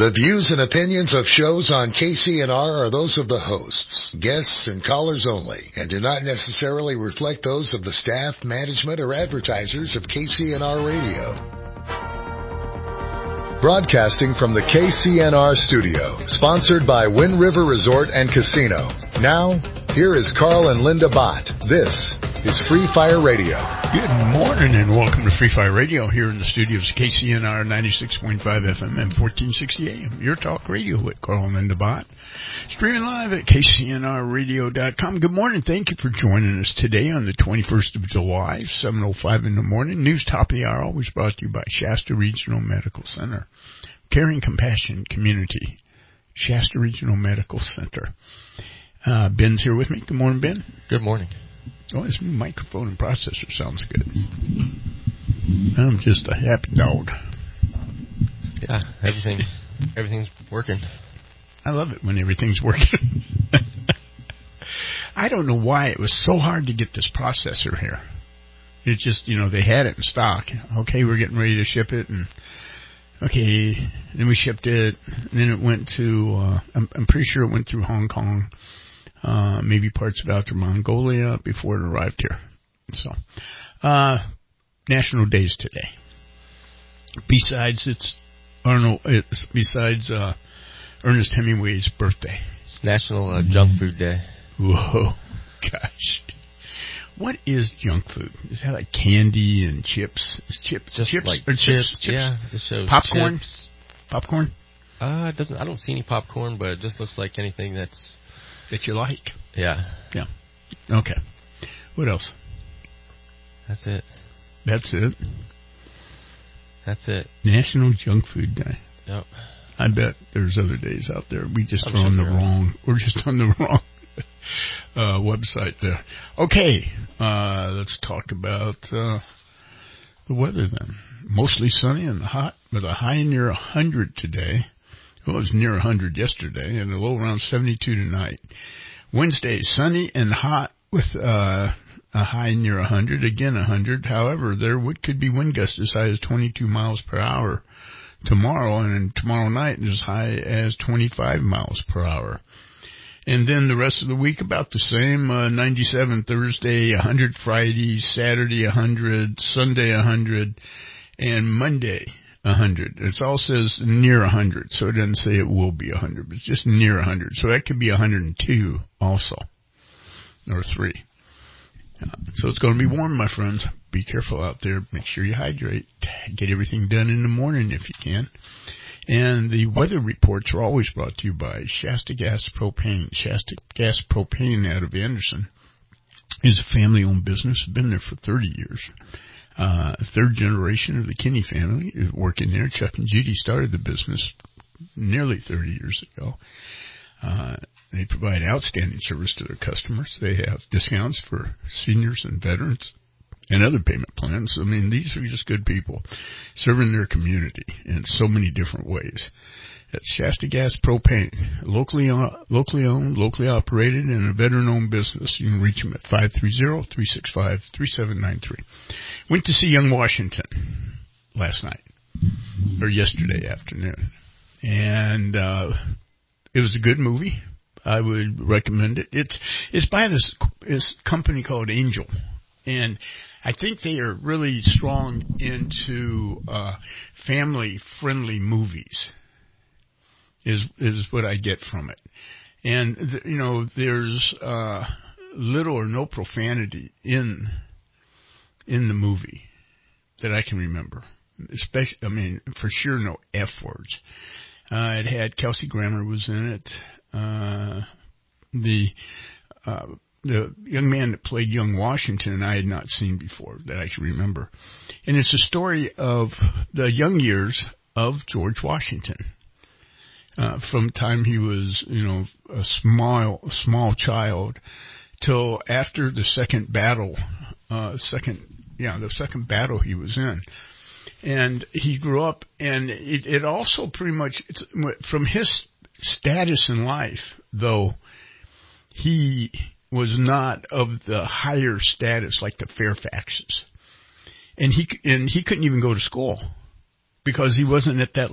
The views and opinions of shows on KCNR are those of the hosts, guests, and callers only, and do not necessarily reflect those of the staff, management, or advertisers of KCNR Radio. Broadcasting from the KCNR studio, sponsored by Wind River Resort and Casino. Now, here is Carl and Linda Bott. This is Free Fire Radio. Good morning and welcome to Free Fire Radio here in the studios of KCNR 96.5 FM and 1460 AM. Your talk radio with Carl and Linda Bott. Streaming live at KCNRradio.com. Good morning. Thank you for joining us today on the 21st of July, 7:05 in the morning. News top of the hour always brought to you by Shasta Regional Medical Center. Caring Compassion Community. Shasta Regional Medical Center. Ben's here with me. Good morning, Ben. Good morning. Oh, this new microphone and processor sounds good. I'm just a happy dog. Yeah, everything's working. I love it when everything's working. I don't know why it was so hard to get this processor here. It's just, they had it in stock. Okay, we're getting ready to ship it, and okay, then we shipped it, and then it went to, I'm pretty sure it went through Hong Kong, maybe parts of outer Mongolia before it arrived here. So, National Days today. Besides Ernest Hemingway's birthday. It's National Junk Food Day. Whoa, gosh. What is junk food? Is that like candy and chips? Chips? Like chips? Yeah. It shows popcorn? Chips. Popcorn? I don't see any popcorn, but it just looks like anything that you like. Yeah. Yeah. Okay. What else? That's it. National Junk Food Day. Yep. I bet there's other days out there. We're just on the wrong website there. Okay, let's talk about the weather then. Mostly sunny and hot with a high near 100 today. Well, it was near 100 yesterday and a low around 72 tonight. Wednesday, sunny and hot with a high near 100, again 100. However, there could be wind gusts as high as 22 miles per hour tomorrow, and tomorrow night as high as 25 miles per hour. And then the rest of the week about the same, 97 Thursday, 100 Friday, Saturday 100, Sunday 100, and Monday 100. It all says near 100, so it doesn't say it will be 100, but it's just near 100. So that could be 102 also, or 3. So it's going to be warm, my friends. Be careful out there. Make sure you hydrate. Get everything done in the morning if you can. And the weather reports are always brought to you by Shasta Gas Propane. Shasta Gas Propane out of Anderson is a family-owned business. Been there for 30 years. Third generation of the Kinney family is working there. Chuck and Judy started the business nearly 30 years ago. They provide outstanding service to their customers. They have discounts for seniors and veterans and other payment plans. I mean, these are just good people serving their community in so many different ways. It's Shasta Gas Propane, locally owned, locally operated, and a veteran-owned business. You can reach them at 530-365-3793. Went to see Young Washington last night, or yesterday afternoon, and it was a good movie. I would recommend it. It's by this company called Angel, and I think they are really strong into family-friendly movies. Is what I get from it, and there's little or no profanity in the movie that I can remember. Especially, for sure, no F words. It had Kelsey Grammer was in it. The young man that played Young Washington I had not seen before that I can remember. And it's a story of the young years of George Washington. From the time he was, a small child till after the second battle, the second battle he was in. And he grew up, and it also pretty much, it's from his status in life, though he was not of the higher status like the Fairfaxes. And he couldn't even go to school because he wasn't at that level.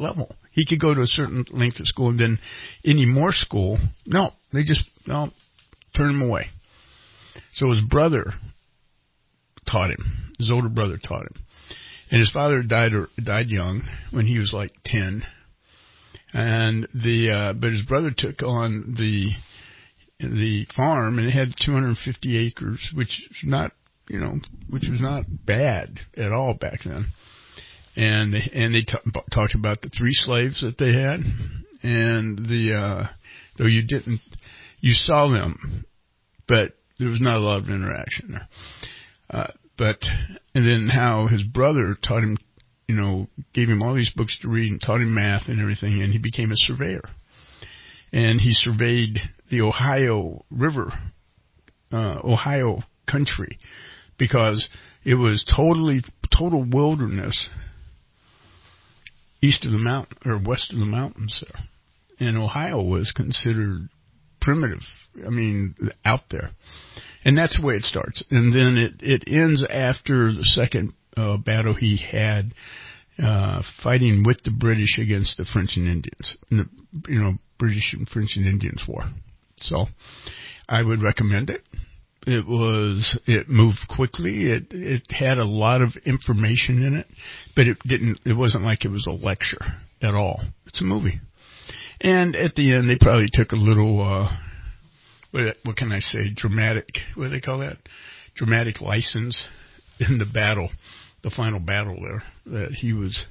He could go to a certain length of school, and then any more school, no, they just turn him away. So his brother taught him. His older brother taught him. And his father died young when he was like 10. And but his brother took on the farm, and it had 250 acres, which was not bad at all back then. And they talked about the 3 slaves that they had, and though you saw them, but there was not a lot of interaction there. And then how his brother taught him, gave him all these books to read and taught him math and everything, and he became a surveyor. And he surveyed the Ohio River, Ohio country, because it was total wilderness east of the mountain or west of the mountains there. And Ohio was considered primitive, out there. And that's the way it starts. And then it ends after the second battle he had fighting with the British against the French and Indians, in the British and French and Indians War. So I would recommend it. It moved quickly. It had a lot of information in it, but it wasn't like it was a lecture at all. It's a movie. And at the end, they probably took a little, what can I say, dramatic, what do they call that? Dramatic license in the battle, the final battle there, that he was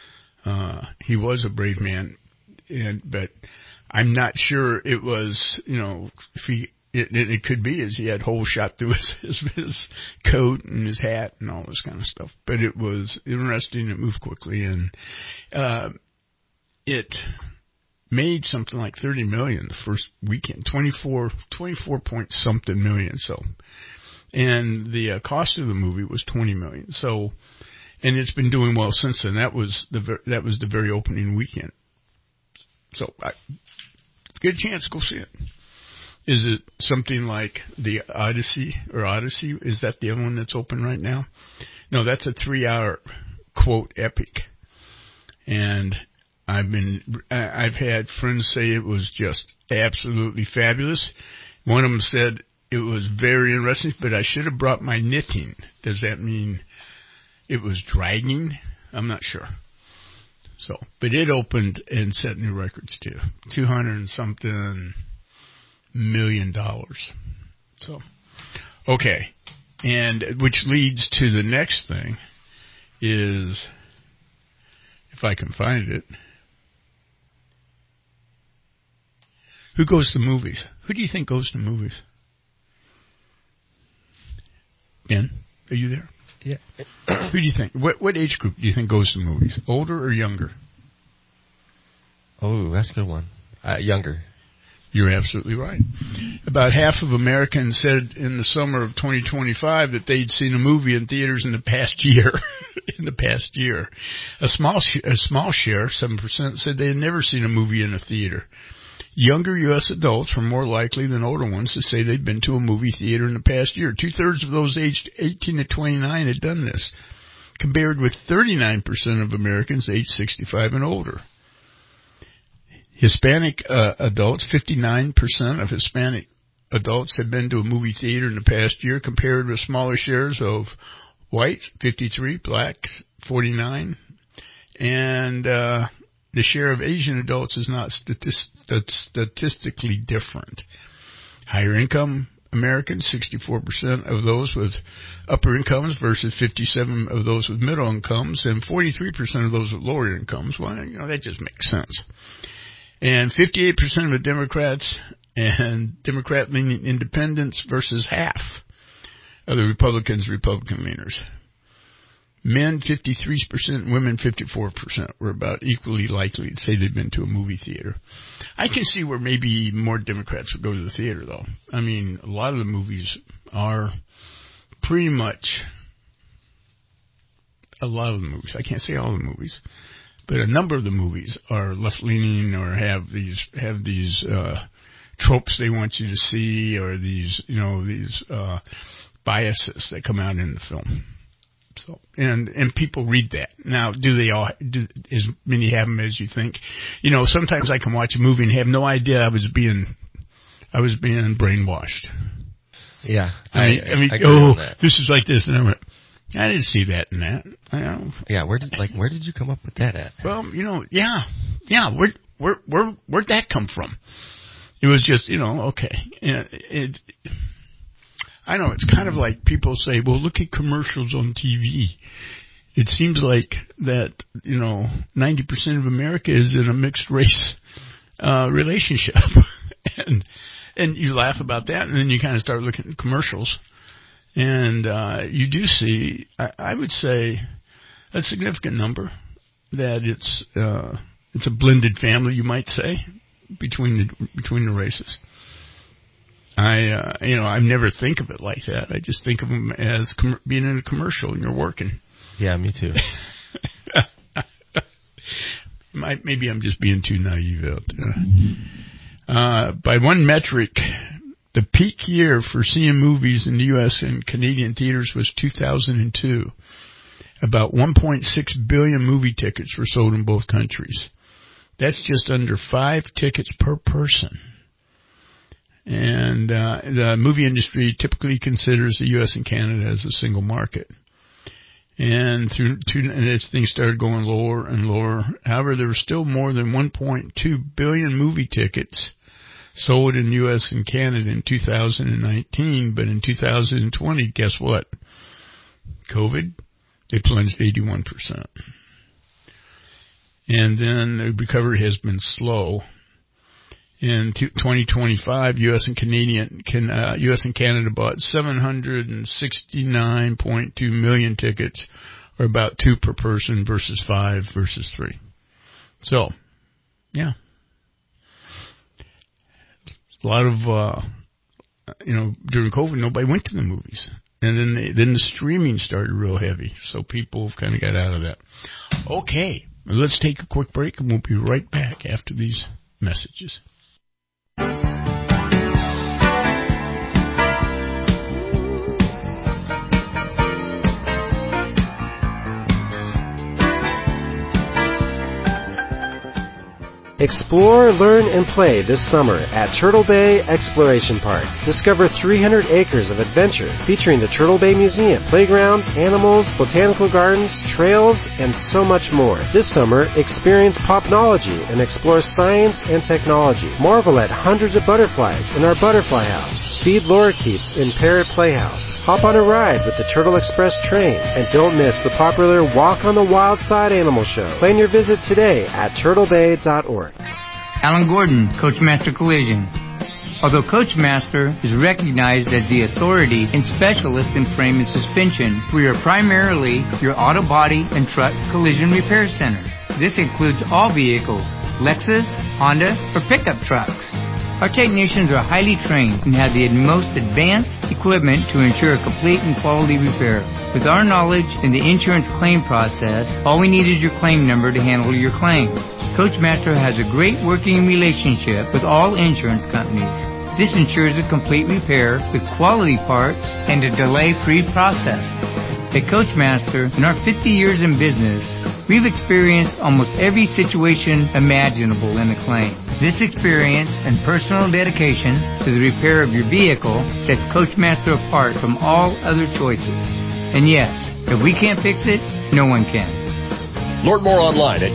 a brave man. But I'm not sure it was, it could be as he had holes shot through his coat and his hat and all this kind of stuff. But it was interesting. It moved quickly, and it made something like $30 million the first weekend, 24 point something million. So, and the cost of the movie was $20 million. So, and it's been doing well since then. That was the very opening weekend. So, good chance, go see it. Is it something like the Odyssey? Is that the other one that's open right now? No, that's a 3-hour quote epic. And I've had friends say it was just absolutely fabulous. One of them said it was very interesting, but I should have brought my knitting. Does that mean it was dragging? I'm not sure. So, but it opened and set new records too. $200 and something million. So, okay. And which leads to the next thing is, if I can find it, who goes to movies? Who do you think goes to movies? Ben, are you there? Yeah. Who do you think? What age group do you think goes to movies? Older or younger? Oh, that's a good one. Younger. You're absolutely right. About half of Americans said in the summer of 2025 that they'd seen a movie in theaters in the past year. A small share, 7%, said they had never seen a movie in a theater. Younger U.S. adults were more likely than older ones to say they'd been to a movie theater in the past year. 2/3 of those aged 18 to 29 had done this, compared with 39% of Americans aged 65 and older. Hispanic adults, 59% of Hispanic adults had been to a movie theater in the past year, compared with smaller shares of whites, 53, blacks, 49, and the share of Asian adults is not statistically different. Higher income Americans, 64% of those with upper incomes versus 57% of those with middle incomes, and 43% of those with lower incomes. Well, that just makes sense. And 58% of the Democrats and Democrat-leaning independents versus half of the Republican leaners. Men, 53%, women, 54% were about equally likely to say they'd been to a movie theater. I can see where maybe more Democrats would go to the theater, though. I mean, a lot of the movies are pretty much, a lot of the movies, I can't say all the movies, but a number of the movies are left-leaning or have these tropes they want you to see, or these biases that come out in the film. So, and people read that. Now, do as many have them as you think? Sometimes I can watch a movie and have no idea I was being brainwashed. Yeah. I mean, this is like this, and I went, I didn't see that in that. Yeah, where did you come up with that at? Well, yeah. Where'd that come from? It was just, okay. I know, it's kind of like people say, well, look at commercials on TV. It seems like that, 90% of America is in a mixed race relationship. and you laugh about that, and then you kind of start looking at commercials. And you do see, I would say, a significant number that it's a blended family, you might say, between the races. I never think of it like that. I just think of them as being in a commercial and you're working. Yeah, me too. Maybe I'm just being too naive out there. By one metric, the peak year for seeing movies in the U.S. and Canadian theaters was 2002. About 1.6 billion movie tickets were sold in both countries. That's just under 5 tickets per person. And the movie industry typically considers the U.S. and Canada as a single market. And as things started going lower and lower, however, there were still more than 1.2 billion movie tickets sold in the U.S. and Canada in 2019. But in 2020, guess what? COVID, they plunged 81%. And then the recovery has been slow. In 2025, U.S. and Canada bought 769.2 million tickets, or about 2 per person versus 5 versus 3. So, yeah, a lot of during COVID, nobody went to the movies, and then the streaming started real heavy, so people kind of got out of that. Okay, let's take a quick break, and we'll be right back after these messages. Explore, learn, and play this summer at Turtle Bay Exploration Park. Discover 300 acres of adventure featuring the Turtle Bay Museum, playgrounds, animals, botanical gardens, trails, and so much more. This summer, experience popnology and explore science and technology. Marvel at hundreds of butterflies in our butterfly house. Feed lorikeets in Parrot Playhouse. Hop on a ride with the Turtle Express train. And don't miss the popular Walk on the Wild Side Animal Show. Plan your visit today at turtlebay.org. Alan Gordon, Coachmaster Collision. Although Coachmaster is recognized as the authority and specialist in frame and suspension, we are primarily your auto body and truck collision repair center. This includes all vehicles, Lexus, Honda, or pickup trucks. Our technicians are highly trained and have the most advanced equipment to ensure a complete and quality repair. With our knowledge in the insurance claim process, all we need is your claim number to handle your claim. Coachmaster has a great working relationship with all insurance companies. This ensures a complete repair with quality parts and a delay-free process. At Coachmaster, in our 50 years in business, we've experienced almost every situation imaginable in a claim. This experience and personal dedication to the repair of your vehicle sets Coachmaster apart from all other choices. And yes, if we can't fix it, no one can. Learn more online at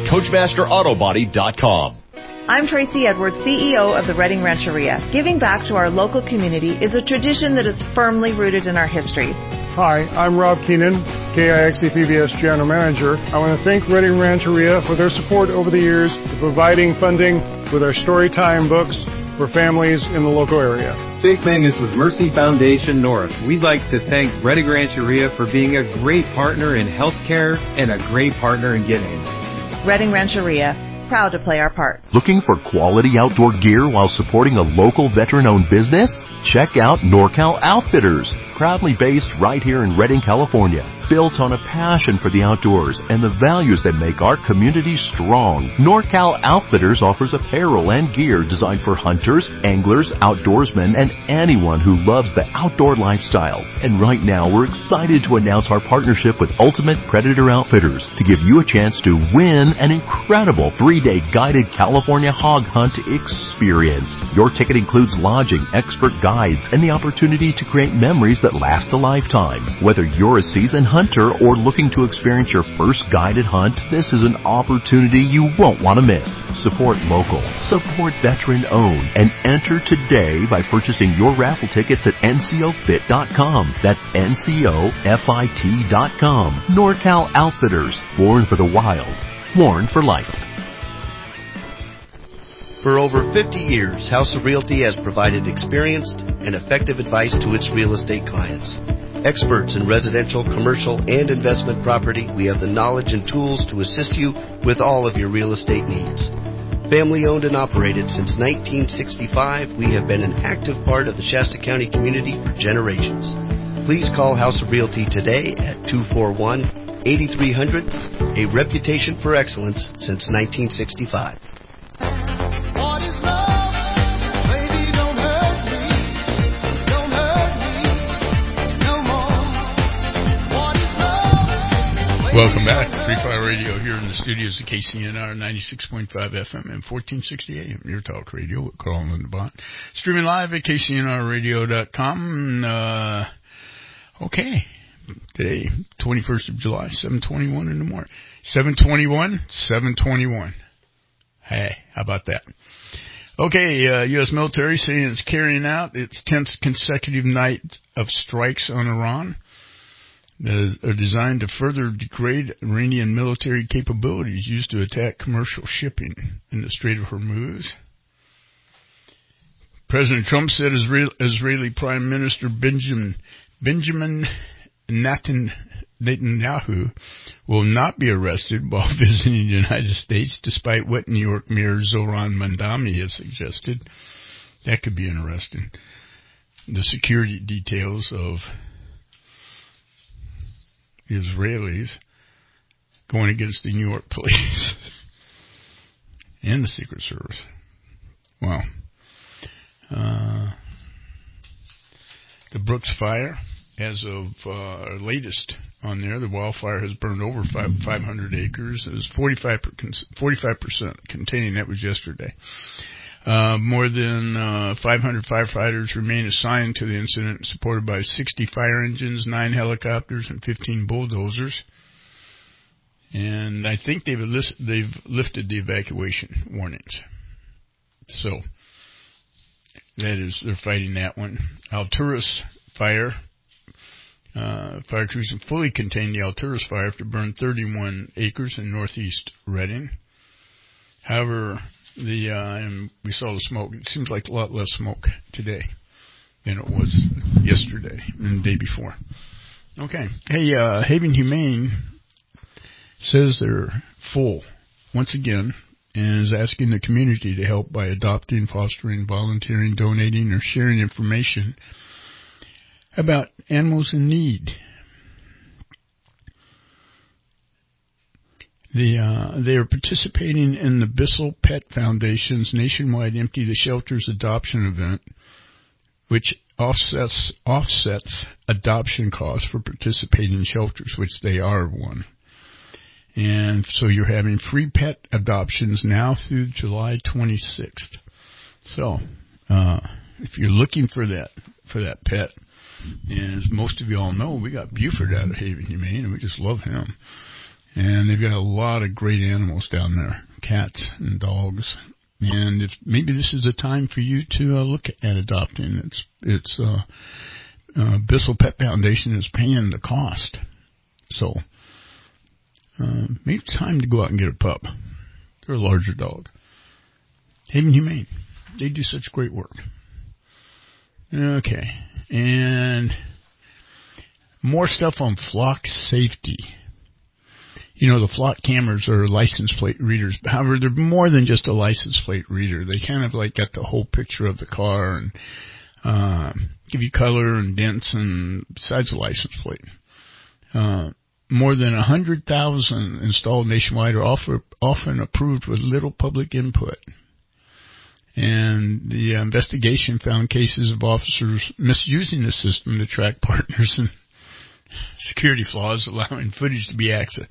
CoachmasterAutobody.com. I'm Tracy Edwards, CEO of the Redding Rancheria. Giving back to our local community is a tradition that is firmly rooted in our history. Hi, I'm Rob Keenan, KIXE PBS General Manager. I want to thank Redding Rancheria for their support over the years to providing funding with our Storytime books for families in the local area. Jake Mangus with Mercy Foundation North. We'd like to thank Redding Rancheria for being a great partner in healthcare and a great partner in giving. Redding Rancheria, proud to play our part. Looking for quality outdoor gear while supporting a local veteran-owned business? Check out NorCal Outfitters. proudly based right here in Redding, California. Built on a passion for the outdoors and the values that make our community strong, NorCal Outfitters offers apparel and gear designed for hunters, anglers, outdoorsmen, and anyone who loves the outdoor lifestyle. And right now, we're excited to announce our partnership with Ultimate Predator Outfitters to give you a chance to win an incredible 3-day guided California hog hunt experience. Your ticket includes lodging, expert guides, and the opportunity to create memories that last a lifetime. Whether you're a seasoned hunter or looking to experience your first guided hunt, this is an opportunity you won't want to miss. Support local, support veteran-owned, and enter today by purchasing your raffle tickets at ncofit.com. That's ncofit.com. NorCal Outfitters, born for the wild, worn for life. For over 50 years, House of Realty has provided experienced and effective advice to its real estate clients. Experts in residential, commercial, and investment property, we have the knowledge and tools to assist you with all of your real estate needs. Family owned and operated since 1965, we have been an active part of the Shasta County community for generations. Please call House of Realty today at 241-8300, a reputation for excellence since 1965. Welcome back. Free Fire Radio here in the studios of KCNR 96.5 FM and 1460 AM. Your talk radio with Carl and the Bot. Streaming live at KCNRradio.com. Okay. Today, 21st of July, 7:21 in the morning. 7:21. Hey, how about that? Okay, U.S. military saying it's carrying out its 10th consecutive night of strikes on Iran that are designed to further degrade Iranian military capabilities used to attack commercial shipping in the Strait of Hormuz. President Trump said Israeli Prime Minister Benjamin Netanyahu will not be arrested while visiting the United States, despite what New York Mayor Zohran Mamdani has suggested. That could be interesting. The security details of the Israelis going against the New York police and the Secret Service. Wow. The Brooks Fire, as of latest on there, the wildfire has burned over 500 acres. It was 45% contained. That was yesterday. More than 500 firefighters remain assigned to the incident, supported by 60 fire engines, 9 helicopters, and 15 bulldozers. And I think they've lifted the evacuation warnings. So that is, they're fighting that one. Alturas fire. Fire crews have fully contained the Alturas fire after burned 31 acres in northeast Redding. However, and we saw the smoke. It seems like a lot less smoke today than it was yesterday and the day before. Okay. Hey, Haven Humane says they're full once again and is asking the community to help by adopting, fostering, volunteering, donating, or sharing information about animals in need. They are participating in the Bissell Pet Foundation's nationwide Empty the Shelters adoption event, which offsets adoption costs for participating shelters, which they are one. And so you're having free pet adoptions now through July 26th. So if you're looking for that pet, and as most of you all know, we got Buford out of Haven Humane, and we just love him. And they've got a lot of great animals down there, cats and dogs. And maybe this is the time for you to look at adopting. It's Bissell Pet Foundation is paying the cost. So maybe it's time to go out and get a pup. They're a larger dog. Haven Humane. They do such great work. Okay. And more stuff on flock safety. You know, the flock cameras are license plate readers. However, they're more than just a license plate reader. They kind of like got the whole picture of the car, and give you color and dents, and besides the license plate. More than 100,000 installed nationwide are often approved with little public input. And the investigation found cases of officers misusing the system to track partners and security flaws, allowing footage to be accessed.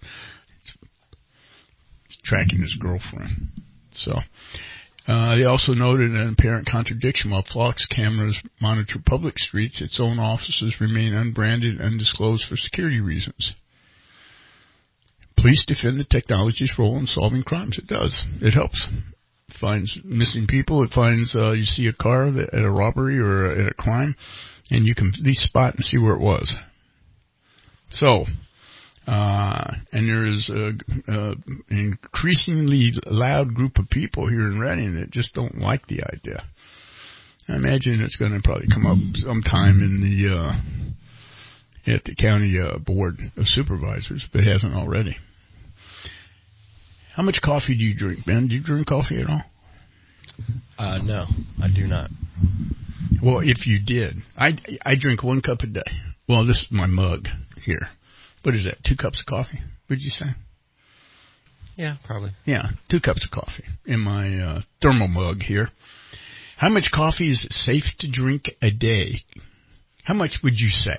It's tracking his girlfriend. So they also noted an apparent contradiction. While Flock's cameras monitor public streets, its own offices remain unbranded and undisclosed for security reasons. Police defend the technology's role in solving crimes. It does. It helps. It finds missing people. It finds you see a car at a robbery or at a crime, and you can at least spot and see where it was. So, and there is an increasingly loud group of people here in Redding that just don't like the idea. I imagine it's going to probably come up sometime in at the county board of supervisors, but it hasn't already. How much coffee do you drink, Ben? Do you drink coffee at all? No, I do not. Well, if you did, I drink 1 cup a day. Well, this is my mug here. What is that, 2 cups of coffee, would you say? Yeah, probably. Yeah, 2 cups of coffee in my thermal mug here. How much coffee is safe to drink a day? How much would you say?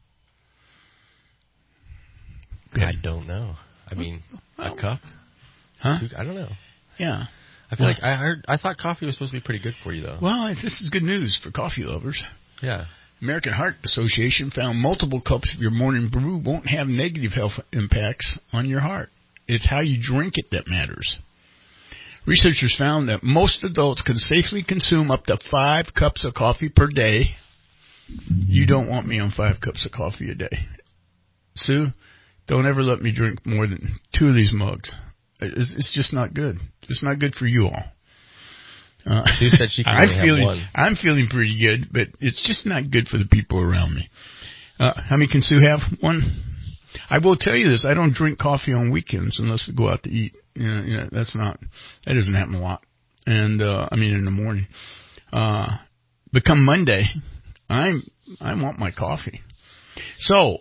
I don't know. I mean, a cup? Huh? I don't know. Yeah. I feel like I thought coffee was supposed to be pretty good for you, though. Well, this is good news for coffee lovers. Yeah. American Heart Association found multiple cups of your morning brew won't have negative health impacts on your heart. It's how you drink it that matters. Researchers found that most adults can safely consume up to 5 cups of coffee per day. You don't want me on 5 cups of coffee a day. Sue, don't ever let me drink more than 2 of these mugs. It's just not good. It's not good for you all. Sue said she can only have 1. I'm feeling pretty good, but it's just not good for the people around me. How many can Sue have? 1? I will tell you this. I don't drink coffee on weekends unless we go out to eat. That doesn't happen a lot. And, in the morning. But come Monday, I want my coffee. So,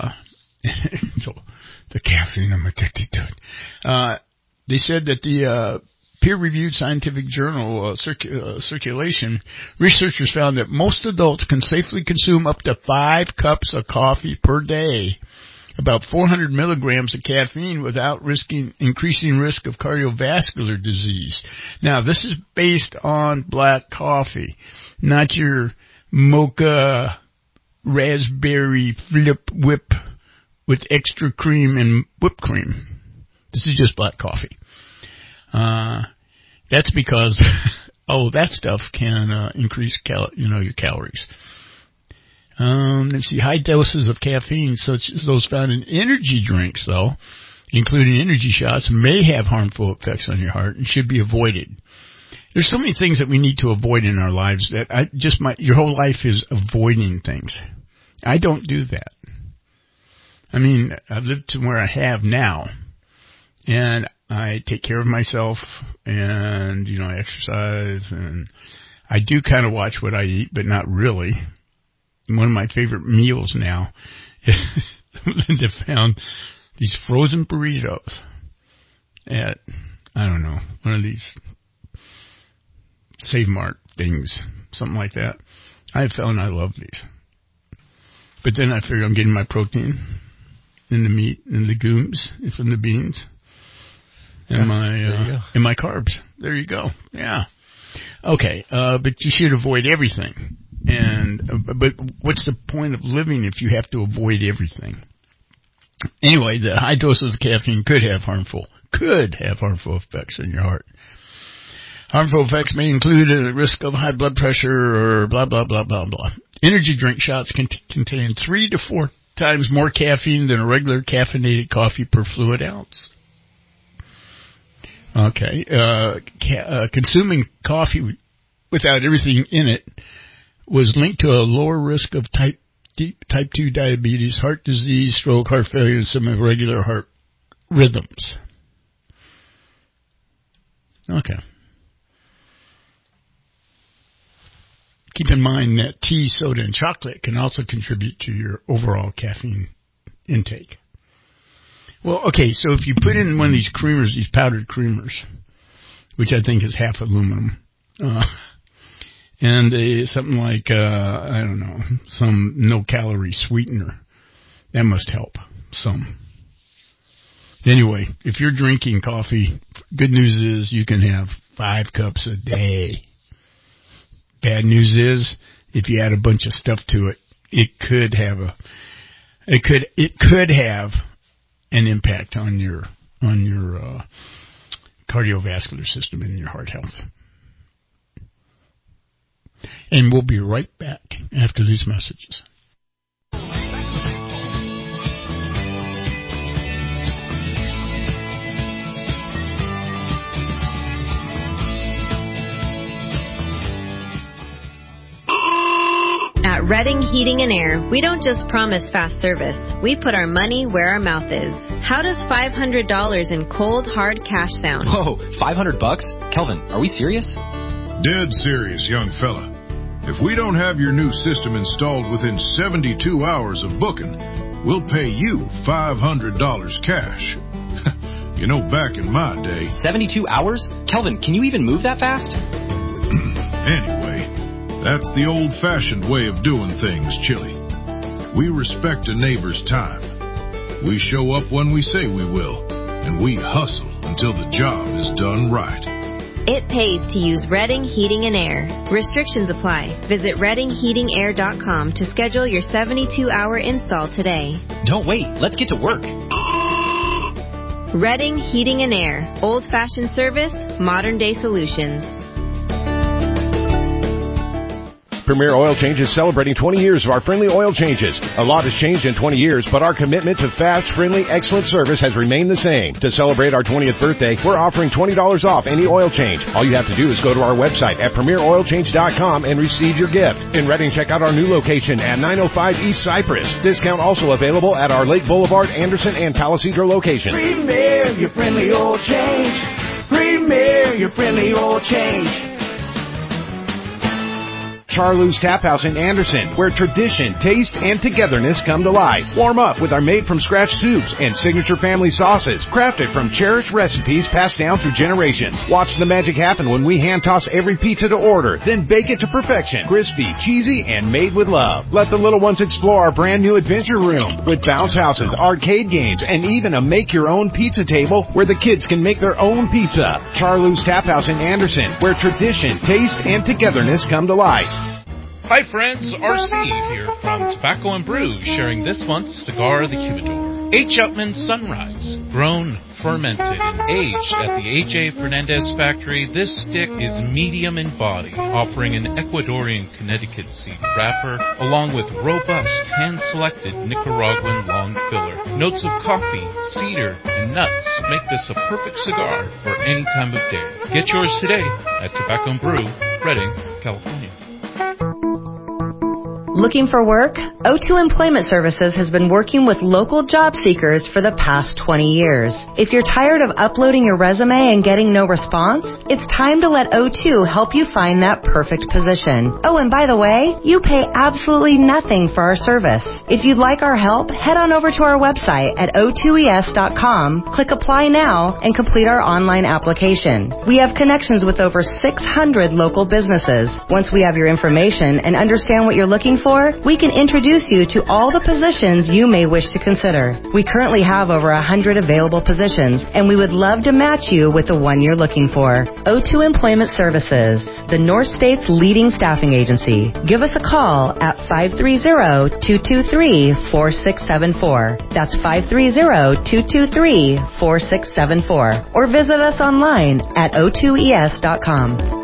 the caffeine, I'm addicted to it. They said that the peer-reviewed scientific journal Circulation, researchers found that most adults can safely consume up to 5 cups of coffee per day, about 400 milligrams of caffeine, without increasing risk of cardiovascular disease. Now, this is based on black coffee, not your mocha raspberry flip whip with extra cream and whipped cream. This is just black coffee. That's because, that stuff can increase your calories. Let's see, high doses of caffeine, such as those found in energy drinks, though, including energy shots, may have harmful effects on your heart and should be avoided. There's so many things that we need to avoid in our lives that your whole life is avoiding things. I don't do that. I mean, I've lived to where I have now, and I take care of myself, and, I exercise, and I do kind of watch what I eat, but not really. One of my favorite meals now, Linda found these frozen burritos at, one of these Save Mart things, something like that. I found I love these. But then I figure I'm getting my protein in the meat and legumes from the beans and my carbs. There you go. Yeah. Okay. But you should avoid everything. But what's the point of living if you have to avoid everything? Anyway, the high doses of caffeine could have harmful effects on your heart. Harmful effects may include a risk of high blood pressure or blah, blah, blah, blah, blah. Energy drink shots contain 3 to 4 times more caffeine than a regular caffeinated coffee per fluid ounce. Okay. Consuming coffee without everything in it was linked to a lower risk of type 2 diabetes, heart disease, stroke, heart failure, and some irregular heart rhythms. Okay. Keep in mind that tea, soda, and chocolate can also contribute to your overall caffeine intake. Well, okay, so if you put in one of these creamers, these powdered creamers, which I think is half aluminum, and something like, I don't know, some no-calorie sweetener, that must help some. Anyway, if you're drinking coffee, good news is you can have 5 cups a day. Bad news is, if you add a bunch of stuff to it, it could have an impact on your cardiovascular system and your heart health. And we'll be right back after these messages. At Redding Heating and Air, we don't just promise fast service. We put our money where our mouth is. How does $500 in cold, hard cash sound? Whoa, $500? Kelvin, are we serious? Dead serious, young fella. If we don't have your new system installed within 72 hours of booking, we'll pay you $500 cash. You know, back in my day... 72 hours? Kelvin, can you even move that fast? Anyway, that's the old-fashioned way of doing things, Chili. We respect a neighbor's time. We show up when we say we will, and we hustle until the job is done right. It pays to use Redding Heating and Air. Restrictions apply. Visit ReddingHeatingAir.com to schedule your 72-hour install today. Don't wait. Let's get to work. Redding Heating and Air. Old-fashioned service, modern-day solutions. Premier Oil Change is celebrating 20 years of our friendly oil changes. A lot has changed in 20 years, but our commitment to fast, friendly, excellent service has remained the same. To celebrate our 20th birthday, we're offering $20 off any oil change. All you have to do is go to our website at premieroilchange.com and receive your gift. In Redding, check out our new location at 905 East Cypress. Discount also available at our Lake Boulevard, Anderson, and Palisadro locations. Premier, your friendly oil change. Premier, your friendly oil change. Charlou's Tap House in Anderson, where tradition, taste, and togetherness come to life. Warm up with our made-from-scratch soups and signature family sauces, crafted from cherished recipes passed down through generations. Watch the magic happen when we hand-toss every pizza to order, then bake it to perfection. Crispy, cheesy, and made with love. Let the little ones explore our brand-new adventure room with bounce houses, arcade games, and even a make-your-own pizza table where the kids can make their own pizza. Charlou's Tap House in Anderson, where tradition, taste, and togetherness come to life. Hi friends, RC here from Tobacco and Brew, sharing this month's Cigar of the Humidor. H. Upmann Sunrise, grown, fermented, and aged at the A.J. Fernandez factory, this stick is medium in body, offering an Ecuadorian Connecticut seed wrapper, along with robust, hand-selected Nicaraguan long filler. Notes of coffee, cedar, and nuts make this a perfect cigar for any time of day. Get yours today at Tobacco and Brew, Redding, California. Looking for work? O2 Employment Services has been working with local job seekers for the past 20 years. If you're tired of uploading your resume and getting no response, it's time to let O2 help you find that perfect position. Oh, and by the way, you pay absolutely nothing for our service. If you'd like our help, head on over to our website at o2es.com, click Apply Now, and complete our online application. We have connections with over 600 local businesses. Once we have your information and understand what you're looking for, we can introduce you to all the positions you may wish to consider. We currently have over 100 available positions, and we would love to match you with the one you're looking for. O2 Employment Services, the North State's leading staffing agency. Give us a call at 530-223-4674. That's 530-223-4674. Or visit us online at o2es.com.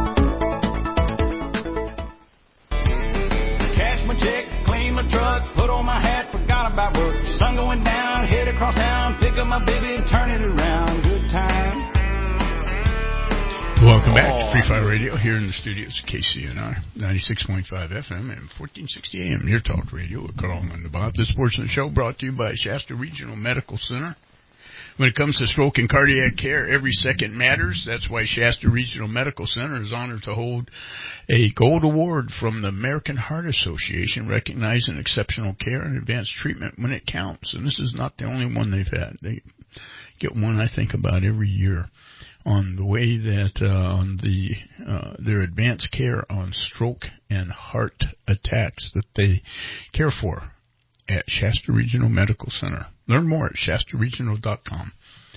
Put on my hat, forgot about work. Sun going down, head across town, pick up my baby and turn it around. Good time. Welcome back to Free Fire Radio here in the studios of KCNR, 96.5 FM and 1460 AM. Your talk radio with Carl and the Bot. This portion of the show brought to you by Shasta Regional Medical Center, When it comes to stroke and cardiac care, every second matters. That's why Shasta Regional Medical Center is honored to hold a gold award from the American Heart Association, recognizing exceptional care and advanced treatment when it counts. And this is not the only one they've had. They get one, I think, about every year on the way that on their advanced care on stroke and heart attacks that they care for at Shasta Regional Medical Center. Learn more at shastaregional.com.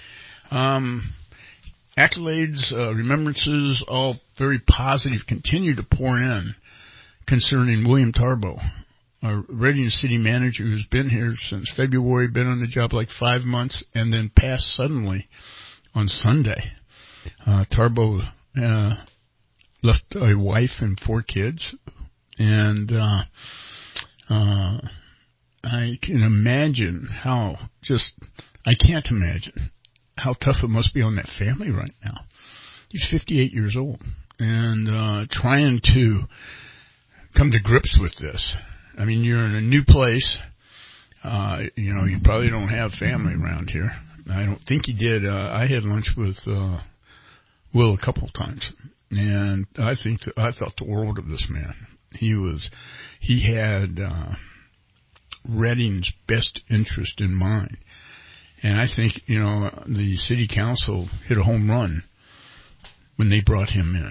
Accolades, remembrances, all very positive, continue to pour in concerning William Tarbo, our Reading City manager who's been here since February, been on the job like 5 months, and then passed suddenly on Sunday. Tarbo left a wife and 4 kids, and I can imagine I can't imagine how tough it must be on that family right now. He's 58 years old and trying to come to grips with this. I mean, you're in a new place. You probably don't have family around here. I don't think he did. I had lunch with Will a couple of times, and I thought the world of this man. He had Reading's best interest in mind. And I think, the city council hit a home run when they brought him in.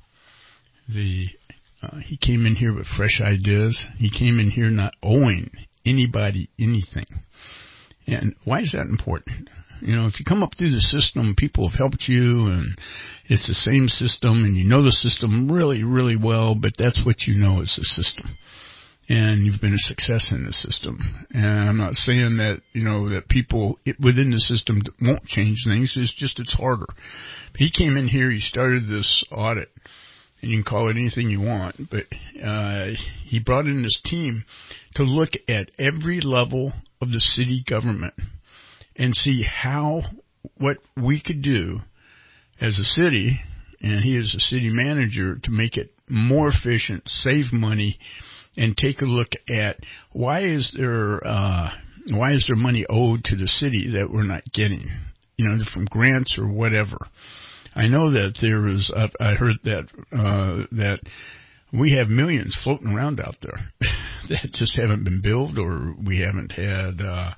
He came in here with fresh ideas. He came in here not owing anybody anything. And why is that important? If you come up through the system, people have helped you, and it's the same system, and you know the system really, really well, but that's what you know is the system. And you've been a success in the system. And I'm not saying that, that people within the system won't change things. It's harder. But he came in here, he started this audit, and you can call it anything you want, but he brought in this team to look at every level of the city government and see what we could do as a city, and he is a city manager, to make it more efficient, save money, and take a look at why is there money owed to the city that we're not getting, from grants or whatever. I know that there is. I heard that we have millions floating around out there that just haven't been billed, or we haven't had.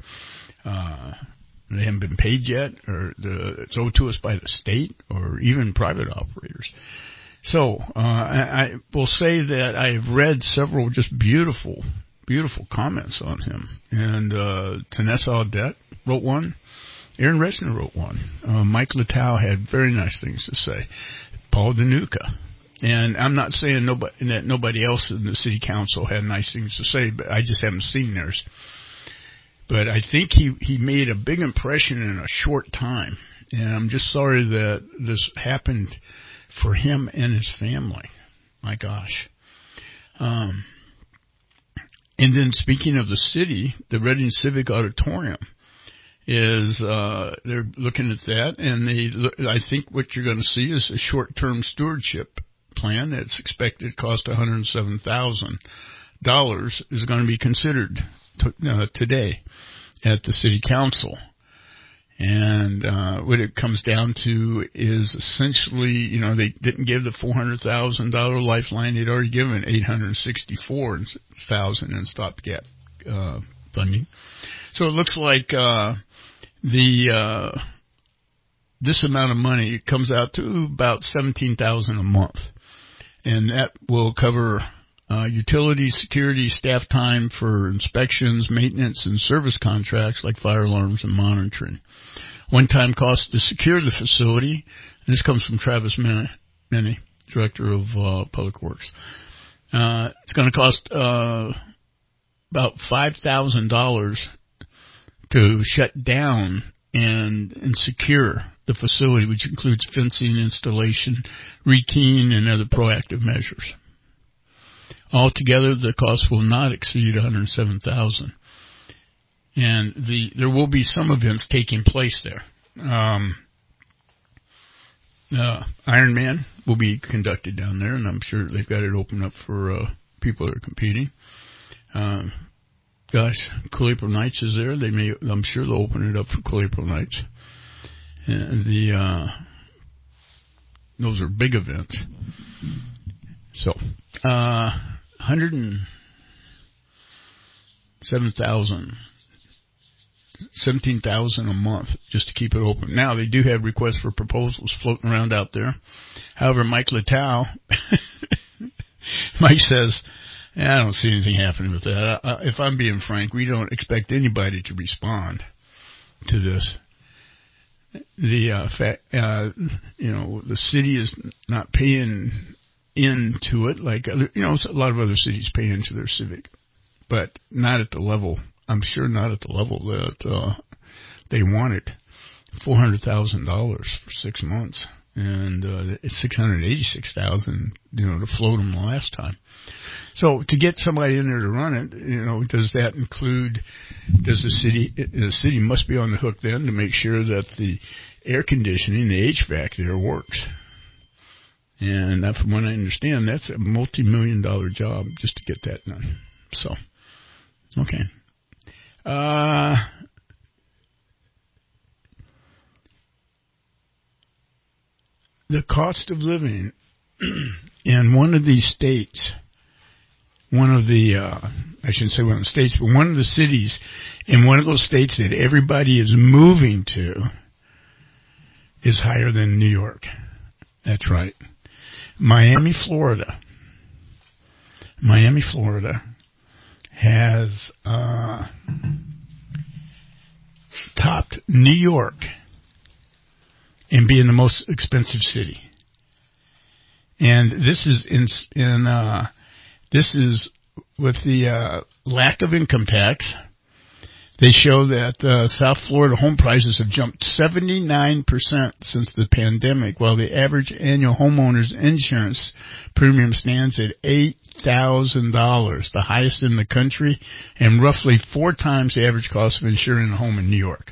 They haven't been paid yet, or it's owed to us by the state or even private operators. So I will say that I've read several just beautiful, beautiful comments on him. And Tanessa Audette wrote one. Aaron Resner wrote one. Mike Littau had very nice things to say. Paul Danuka. And I'm not saying that nobody else in the city council had nice things to say, but I just haven't seen theirs. But I think he made a big impression in a short time. And I'm just sorry that this happened for him and his family. My gosh. And then speaking of the city, the Reading Civic Auditorium is, they're looking at that, and I think what you're going to see is a short-term stewardship plan that's expected to cost $107,000 is going to be considered today at the city council. And what it comes down to is essentially, they didn't give the $400,000 lifeline. They'd already given $864,000 in stopgap funding. So it looks like this amount of money comes out to about $17,000 a month, and that will cover utilities, security, staff time for inspections, maintenance, and service contracts like fire alarms and monitoring. One-time cost to secure the facility, and this comes from Travis Minnie, Director of Public Works. It's going to cost about $5,000 to shut down and secure the facility, which includes fencing, installation, rekeying, and other proactive measures. Altogether, the cost will not exceed $107,000. And there will be some events taking place there. Ironman will be conducted down there, and I'm sure they've got it open up for people that are competing. Cool April Nights is there. I'm sure they'll open it up for Cool April Nights. Those are big events. So, 17,000 a month just to keep it open. Now, they do have requests for proposals floating around out there. However, Mike Littau, Mike says, I don't see anything happening with that. If I'm being frank, we don't expect anybody to respond to this. The the city is not paying into it like other, a lot of other cities pay into their civic, but not at the level. I'm sure not at the level that they wanted. $400,000 for 6 months, and it's $686,000, to float them the last time. So to get somebody in there to run it, does that include? Does the city must be on the hook then to make sure that the air conditioning, the HVAC there works? And from what I understand, that's a multi-million-dollar job just to get that done. So, okay. The cost of living in one of these states, I shouldn't say one of the states, but one of the cities in one of those states that everybody is moving to is higher than New York. That's right. Miami, Florida has topped New York in being the most expensive city. And this is this is with the lack of income tax. They show that South Florida home prices have jumped 79% since the pandemic, while the average annual homeowner's insurance premium stands at $8,000, the highest in the country, and roughly 4 times the average cost of insuring a home in New York.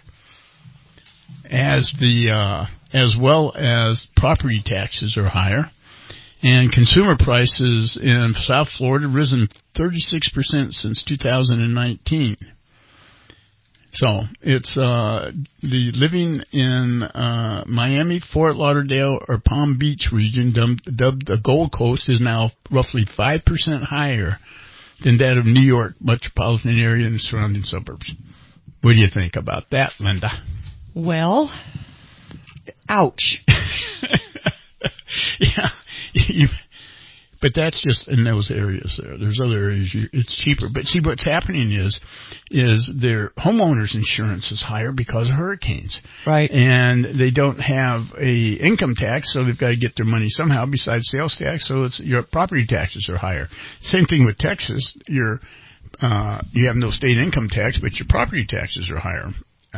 As well as property taxes are higher, and consumer prices in South Florida risen 36% since 2019. So it's the living in Miami, Fort Lauderdale, or Palm Beach region, dubbed the Gold Coast, is now roughly 5% higher than that of New York metropolitan area and the surrounding suburbs. What do you think about that, Linda? Well, ouch. Yeah. But that's just in those areas there. There's other areas it's cheaper. But see, what's happening is their homeowners insurance is higher because of hurricanes. Right. And they don't have a income tax, so they've got to get their money somehow besides sales tax, so your property taxes are higher. Same thing with Texas. You have no state income tax, but your property taxes are higher.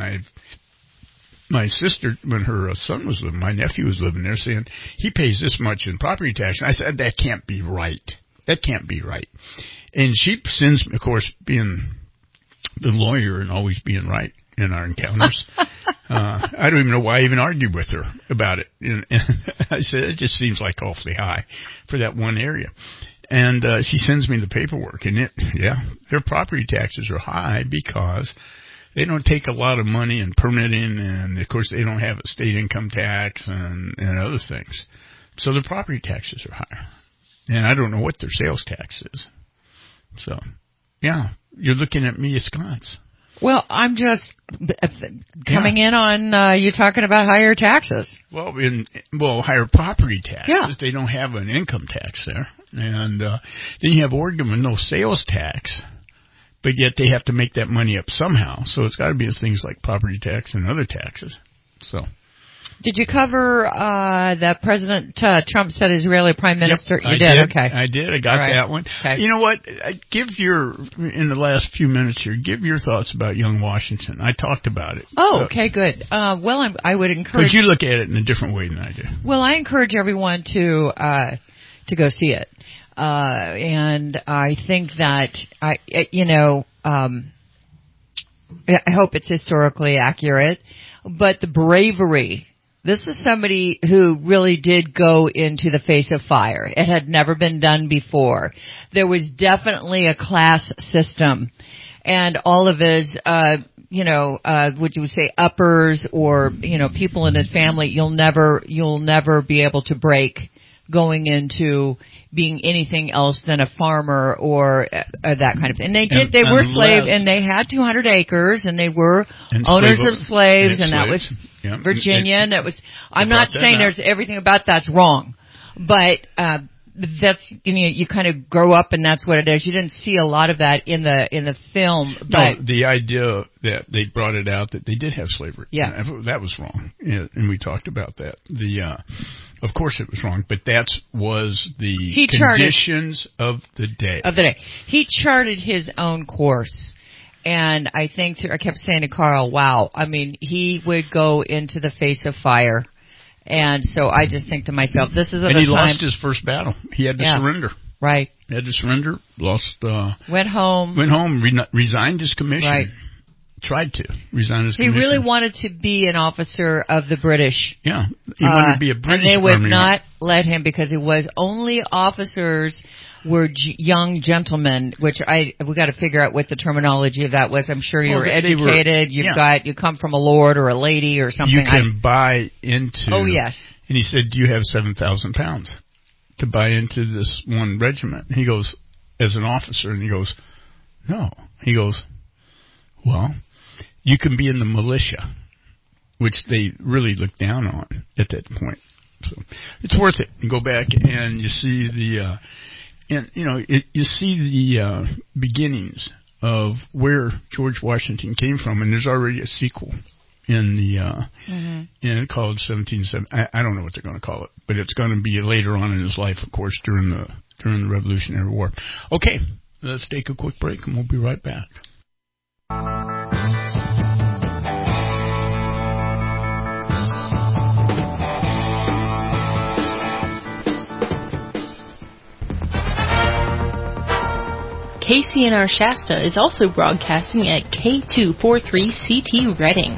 My sister, when her son was living, my nephew was living there, saying he pays this much in property tax. And I said, that can't be right. That can't be right. And she sends me, of course, being the lawyer and always being right in our encounters. I don't even know why I even argued with her about it. And I said, it just seems like awfully high for that one area. And she sends me the paperwork. And their property taxes are high because they don't take a lot of money in permitting, and of course they don't have a state income tax and other things. So the property taxes are higher. And I don't know what their sales tax is. So, yeah, you're looking at me askance. Well, I'm just coming in on you talking about higher taxes. Well, higher property taxes. Yeah. They don't have an income tax there. And then you have Oregon with no sales tax. But yet they have to make that money up somehow. So it's got to be things like property tax and other taxes. So, did you cover that President Trump said Israeli Prime Minister? Yep, you did. Okay. I did. I got that one. Okay. You know what? In the last few minutes here, give your thoughts about Young Washington. I talked about it. Oh, okay, good. I would encourage. But you look at it in a different way than I do. Well, I encourage everyone to go see it. And I think that I hope it's historically accurate, but the bravery, this is somebody who really did go into the face of fire. It had never been done before. There was definitely a class system. and all of his, would you say uppers or, people in his family, you'll never be able to break going into being anything else than a farmer or that kind of thing. And they were slaves, and they had 200 acres, and they were owners of slaves, and that was Virginia, and that was, I'm not saying there's everything about that's wrong, but, that's, you kind of grow up and that's what it is. You didn't see a lot of that in the film, but no, the idea that they brought it out that they did have slavery. Yeah. That was wrong. Yeah, and we talked about that. Of course it was wrong, but that was the conditions of the day. He charted his own course. And I think, I kept saying to Carl, wow, I mean, he would go into the face of fire. And so I just think to myself, this is and he lost his first battle. He had to surrender. Right. He had to surrender, went home, resigned his commission. Right. Tried to resign his commission. He really wanted to be an officer of the British. Yeah. He wanted to be a British and they would Army. not let him because it was only officers were young gentlemen, which we got to figure out what the terminology of that was. I'm sure you're educated. You come from a lord or a lady or something. You can buy into. Oh yes. And he said, "Do you have 7,000 pounds to buy into this one regiment?" And he goes, as an officer, and he goes, "No." He goes, "Well, you can be in the militia," which they really looked down on at that point. So it's worth it. You go back and you see the. And, you see the beginnings of where George Washington came from, and there's already a sequel in the called 1770. I don't know what they're going to call it, but it's going to be later on in his life, of course, during the Revolutionary War. Okay, let's take a quick break, and we'll be right back. KCNR Shasta is also broadcasting at K243CT Redding.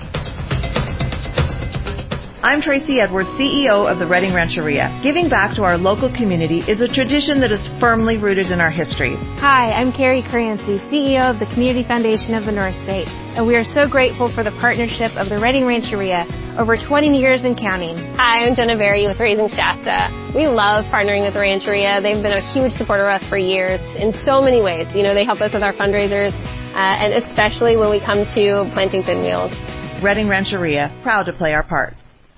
I'm Tracy Edwards, CEO of the Redding Rancheria. Giving back to our local community is a tradition that is firmly rooted in our history. Hi, I'm Carrie Crancy, CEO of the Community Foundation of the North State, and we are so grateful for the partnership of the Redding Rancheria over 20 years and counting. Hi, I'm Jenna Berry with Raising Shasta. We love partnering with the Rancheria. They've been a huge supporter of us for years in so many ways. They help us with our fundraisers, and especially when we come to planting pinwheels. Redding Rancheria, proud to play our part.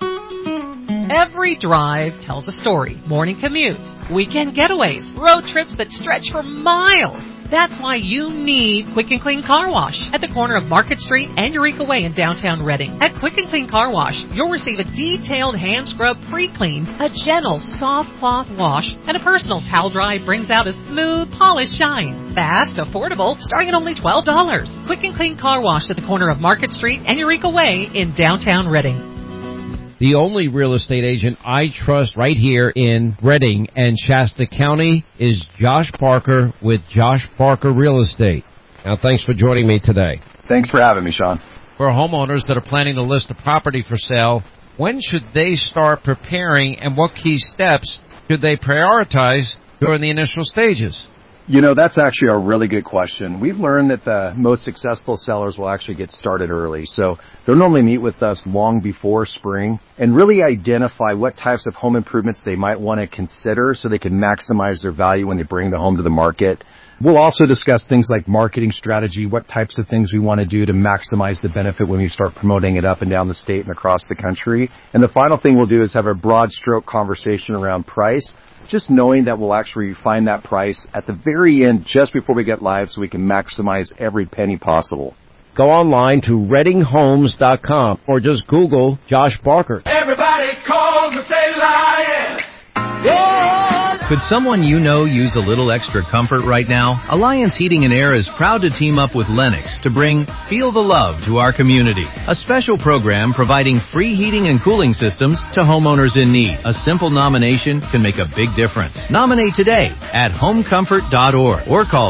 Every drive tells a story. Morning commutes, weekend getaways, road trips that stretch for miles. That's why you need Quick and Clean Car Wash at the corner of Market Street and Eureka Way in downtown Redding. At Quick and Clean Car Wash, you'll receive a detailed hand scrub pre-clean, a gentle soft cloth wash, and a personal towel dry brings out a smooth, polished shine. Fast, affordable, starting at only $12. Quick and Clean Car Wash at the corner of Market Street and Eureka Way in downtown Redding. The only real estate agent I trust right here in Redding and Shasta County is Josh Parker with Josh Parker Real Estate. Now, thanks for joining me today. Thanks for having me, Sean. For homeowners that are planning to list a property for sale, when should they start preparing, and what key steps should they prioritize during the initial stages? That's actually a really good question. We've learned that the most successful sellers will actually get started early. So they'll normally meet with us long before spring and really identify what types of home improvements they might want to consider so they can maximize their value when they bring the home to the market. We'll also discuss things like marketing strategy, what types of things we want to do to maximize the benefit when we start promoting it up and down the state and across the country. And the final thing we'll do is have a broad stroke conversation around price, just knowing that we'll actually refine that price at the very end just before we get live so we can maximize every penny possible. Go online to reddinghomes.com or just Google Josh Parker. Everybody calls and say lion. Yeah. Could someone you know use a little extra comfort right now? Alliance Heating and Air is proud to team up with Lennox to bring Feel the Love to our community. A special program providing free heating and cooling systems to homeowners in need. A simple nomination can make a big difference. Nominate today at homecomfort.org or call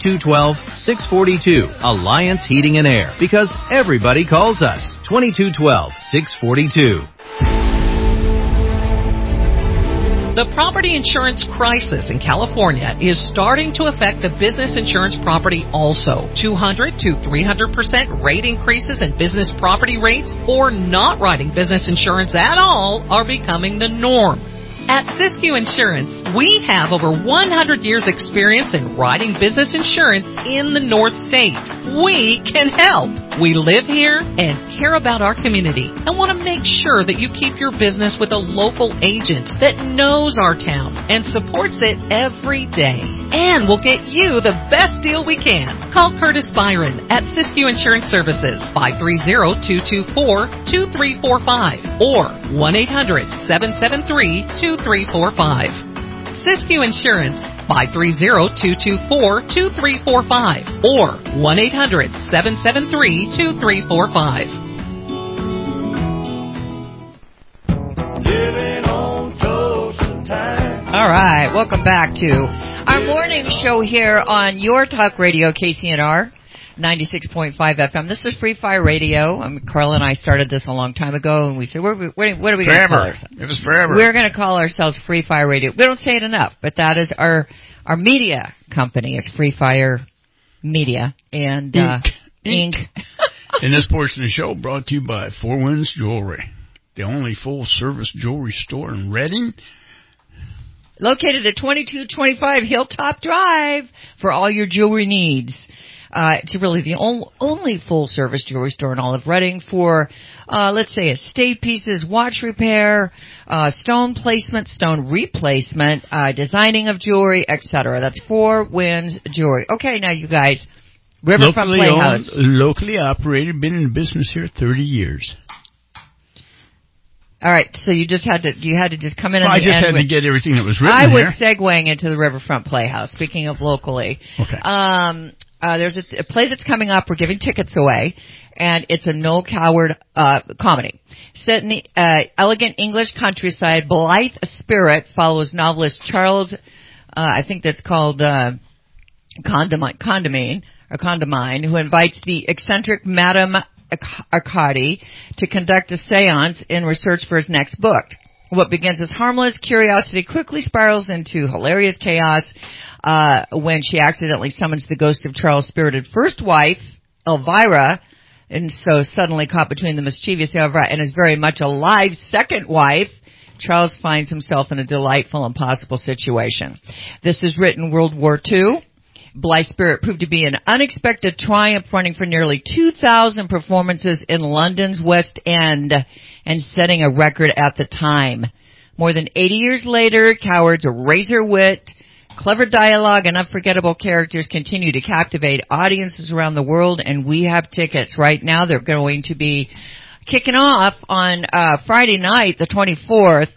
2212-642 Alliance Heating and Air, because everybody calls us. 2212-642. The property insurance crisis in California is starting to affect the business insurance property also. 200 to 300% rate increases in business property rates or not writing business insurance at all are becoming the norm. At Siskiyou Insurance, we have over 100 years experience in writing business insurance in the North State. We can help. We live here and care about our community and want to make sure that you keep your business with a local agent that knows our town and supports it every day. And we'll get you the best deal we can. Call Curtis Byron at Siskiyou Insurance Services, 530-224-2345 or 1-800-773-2345. Siskiyou Insurance, 530-224-2345 or 1-800-773-2345. All right, welcome back to our morning show here on your talk radio, KCNR 96.5 FM. This is Free Fire Radio. Carl and I started this a long time ago, and we said, what are we going to call ourselves? It was forever. We're going to call ourselves Free Fire Radio. We don't say it enough, but that is our media company is Free Fire Media and Inc. And this portion of the show brought to you by Four Winds Jewelry, the only full-service jewelry store in Redding. Located at 2225 Hilltop Drive for all your jewelry needs. It's really the only full-service jewelry store in all of Redding for, let's say, estate pieces, watch repair, stone placement, stone replacement, designing of jewelry, etc. That's Four Winds Jewelry. Okay, now you guys, Riverfront Playhouse. Locally operated, been in business here 30 years. All right, so you had to just come in. Well, I just had to get everything that was written I was segueing into the Riverfront Playhouse. Speaking of locally, okay. There's a play that's coming up. We're giving tickets away, and it's a Noel Coward comedy. Set in the elegant English countryside, Blithe Spirit follows novelist Charles, I think that's called Condamine, who invites the eccentric Madame Arcadi to conduct a seance in research for his next book. What begins as harmless curiosity quickly spirals into hilarious chaos when she accidentally summons the ghost of Charles' spirited first wife, Elvira, and so suddenly caught between the mischievous Elvira and his very much alive second wife, Charles finds himself in a delightful impossible situation. This is written World War II. Blithe Spirit proved to be an unexpected triumph, running for nearly 2,000 performances in London's West End and setting a record at the time. More than 80 years later, Coward's razor wit, clever dialogue, and unforgettable characters continue to captivate audiences around the world, and we have tickets right now. They're going to be kicking off on Friday night, the 24th,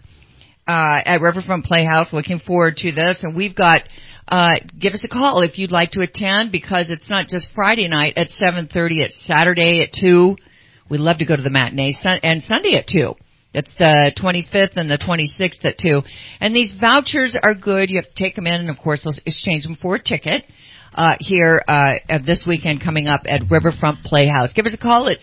at Riverfront Playhouse. Looking forward to this, and we've got give us a call if you'd like to attend, because it's not just Friday night at 7:30. It's Saturday at 2. We'd love to go to the matinee, and Sunday at 2. It's the 25th and the 26th at 2. And these vouchers are good. You have to take them in, and of course, they'll exchange them for a ticket here this weekend coming up at Riverfront Playhouse. Give us a call at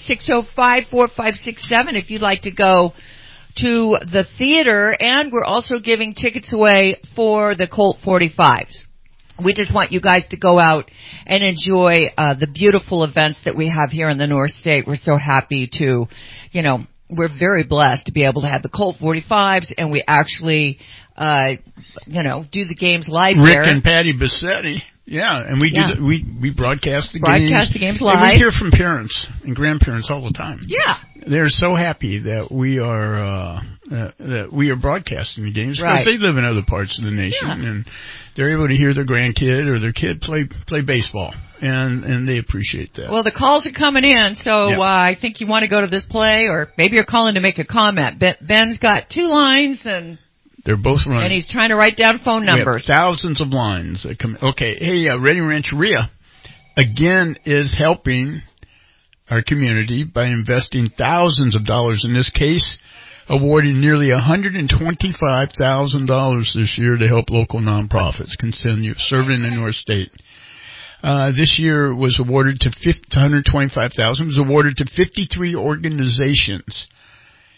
605-4567 if you'd like to go to the theater, and we're also giving tickets away for the Colt 45s. We just want you guys to go out and enjoy the beautiful events that we have here in the North State. We're so happy to, we're very blessed to be able to have the Colt 45s, and we actually, do the games live there. Rick and Patty Bassetti. Yeah, and we do we broadcast the games. Broadcast the games live. And we hear from parents and grandparents all the time. Yeah. They're so happy that we are broadcasting the games, because they live in other parts of the nation, and they're able to hear their grandkid or their kid play baseball, and they appreciate that. Well, the calls are coming in, so I think you want to go to this play, or maybe you're calling to make a comment. Ben's got 2 lines, and they're both running, and he's trying to write down phone numbers. We have thousands of lines that come. Okay, hey, Redding Rancheria again is helping our community by investing thousands of dollars. In this case, awarding nearly $125,000 this year to help local nonprofits continue serving in the North State. This year was awarded to $125,000. Was awarded to 53 organizations.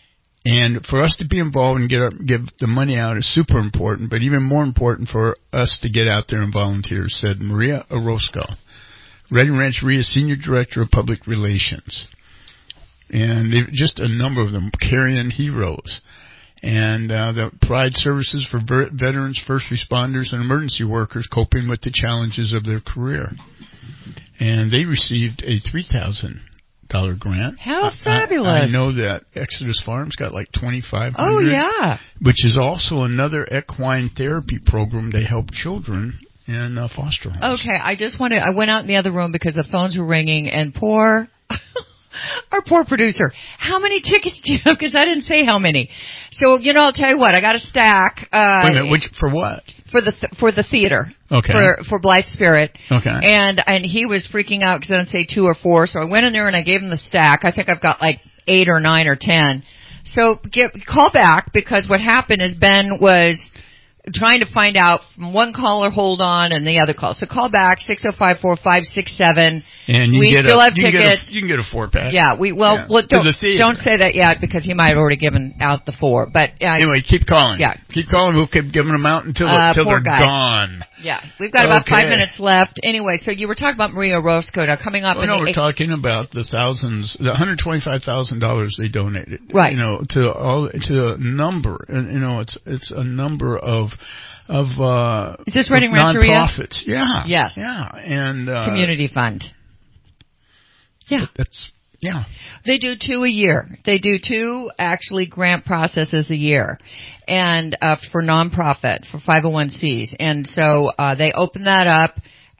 And for us to be involved and give the money out is super important, but even more important for us to get out there and volunteer, said Maria Orozco, Redding Rancheria Senior Director of Public Relations. And just a number of them, Carrying Heroes, and the provide services for veterans, first responders, and emergency workers coping with the challenges of their career. And they received a $3,000 grant. How fabulous. I know that Exodus Farms got like $2,500. Oh, yeah. Which is also another equine therapy program to help children in foster homes. Okay, I went out in the other room because the phones were ringing, and our poor producer, how many tickets do you have? Because I didn't say how many. So, I'll tell you what, I got a stack. Wait a minute, for what? For the theater. Okay. For Blythe Spirit. Okay. And he was freaking out because I didn't say 2 or 4. So I went in there and I gave him the stack. I think I've got like 8 or 9 or 10. So call back, because what happened is Ben was trying to find out from one caller, hold on, and the other call. So call back, 605-4567. And we still have tickets. You can get a 4-pack. Yeah, don't say that yet, because he might have already given out the 4. But anyway, keep calling. Yeah. Keep calling. We'll keep giving them out until they're gone. Yeah. We've got about 5 minutes left. Anyway, so you were talking about Maria Orozco now coming up. We're talking about the $125,000 they donated. Right. To a number, and it's a number of is this Redding Rancheria? Nonprofits. Yeah. Yes. Yeah. And community fund. Yeah. Yeah. They do 2 a year. They do 2 actually grant processes a year, and for nonprofit, for 501c. And so they open that up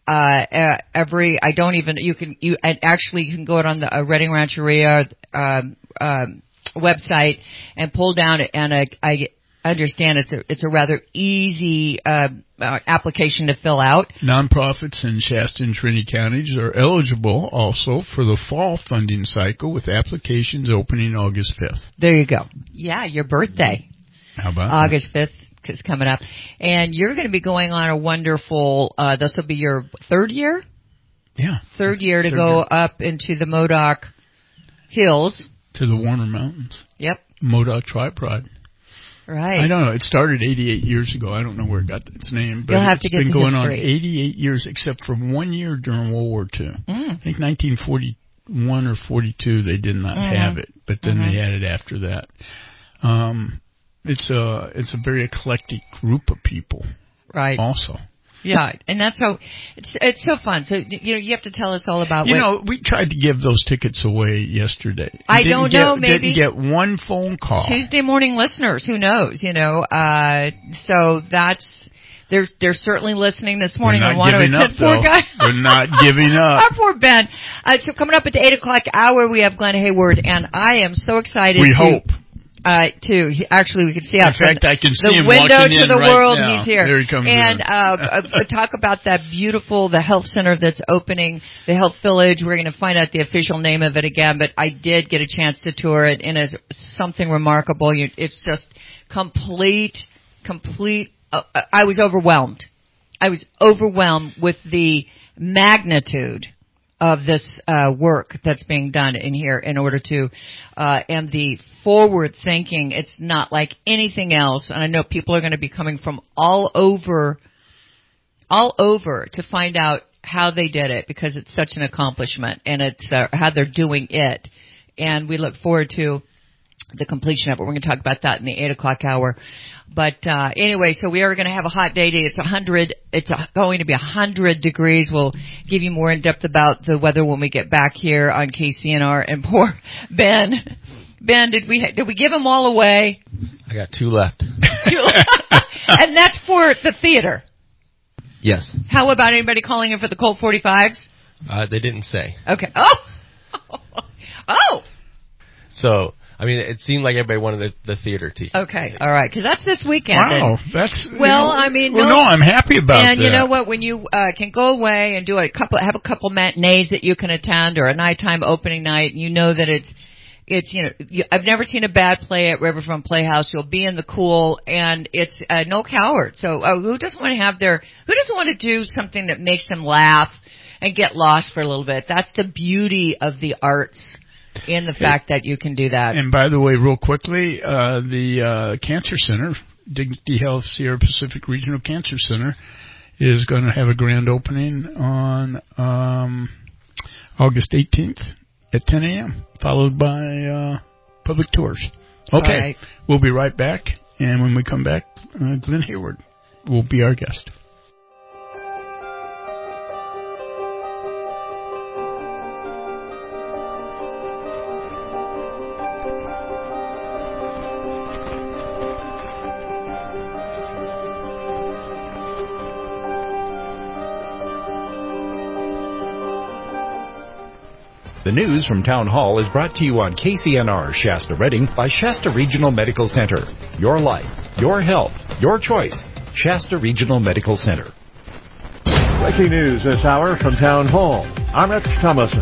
you can go out on the Redding Rancheria website and pull down it, and I understand it's a rather easy application to fill out. Nonprofits in Shasta and Trinity counties are eligible also for the fall funding cycle, with applications opening August 5th. There you go. Yeah, your birthday. How about August 5th is coming up. And you're going to be going on a wonderful, this will be your 3rd year? Yeah. 3rd year to go up into the Modoc Hills. To the Warner Mountains. Yep. Modoc Tri-Pride. Right. I don't know. It started 88 years ago. I don't know where it got its name, but it's been going on 88 years, except for 1 year during World War II. I think 1941 or 42 they did not have it, but then they had it after that. It's a very eclectic group of people. Right. Also. Yeah, and that's so it's so fun. So you have to tell us all about. We tried to give those tickets away yesterday. I don't know. Maybe didn't get one phone call. Tuesday morning listeners, who knows? So that's they're certainly listening this morning. I want to attend. Poor guy. They're not giving up. Our poor Ben. So coming up at the 8:00 hour, we have Glenn Hayward, and I am so excited. We hope. Actually, we can see out in fact, I can see the him window walking to in the right world. now. He's here. There he comes and in. Talk about that the health center that's opening, the Health Village. We're going to find out the official name of it again, but I did get a chance to tour it, and it's something remarkable. It's just complete. I was overwhelmed. I was overwhelmed with the magnitude of this work that's being done in here in order to and the forward thinking. It's not like anything else, and I know people are going to be coming from all over to find out how they did it, because it's such an accomplishment, and it's how they're doing it, and we look forward to the completion of it. We're going to talk about that in the 8:00 hour. But anyway, so we are going to have a hot day today. It's going to be 100 degrees. We'll give you more in depth about the weather when we get back here on KCNR. And poor Ben. Ben, did we give them all away? I got 2 left. And that's for the theater. Yes. How about anybody calling in for the Colt 45s? They didn't say. Okay. Oh. So, I mean, it seemed like everybody wanted the theater ticket. Okay, all right, because that's this weekend. Wow, that's I'm happy about that. And you know what? When you can go away and have a couple matinees that you can attend, or a nighttime opening night, you know that it's I've never seen a bad play at Riverfront Playhouse. You'll be in the cool, and it's no coward. So who doesn't want to do something that makes them laugh and get lost for a little bit? That's the beauty of the arts. in the fact that you can do that. And by the way, real quickly, the Cancer Center, Dignity Health Sierra Pacific Regional Cancer Center, is going to have a grand opening on August 18th at 10 a.m., followed by public tours. Okay, right. We'll be right back, and when we come back, Glenn Hayward will be our guest. The news from Town Hall is brought to you on KCNR Shasta Redding by Shasta Regional Medical Center. Your life, your health, your choice. Shasta Regional Medical Center. Breaking news this hour from Town Hall. I'm Rich Thomason.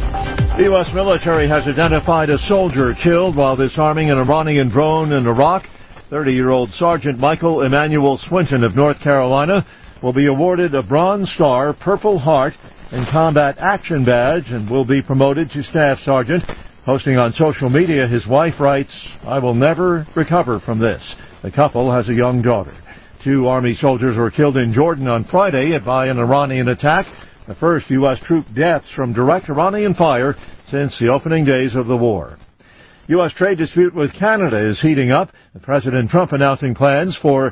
The U.S. military has identified a soldier killed while disarming an Iranian drone in Iraq. 30-year-old Sergeant Michael Emmanuel Swinton of North Carolina will be awarded a Bronze Star, Purple Heart, and Combat Action Badge and will be promoted to Staff Sergeant. Posting on social media, his wife writes, "I will never recover from this." The couple has a young daughter. 2 Army soldiers were killed in Jordan on Friday by an Iranian attack, the first U.S. troop deaths from direct Iranian fire since the opening days of the war. U.S. trade dispute with Canada is heating up. President Trump announcing plans for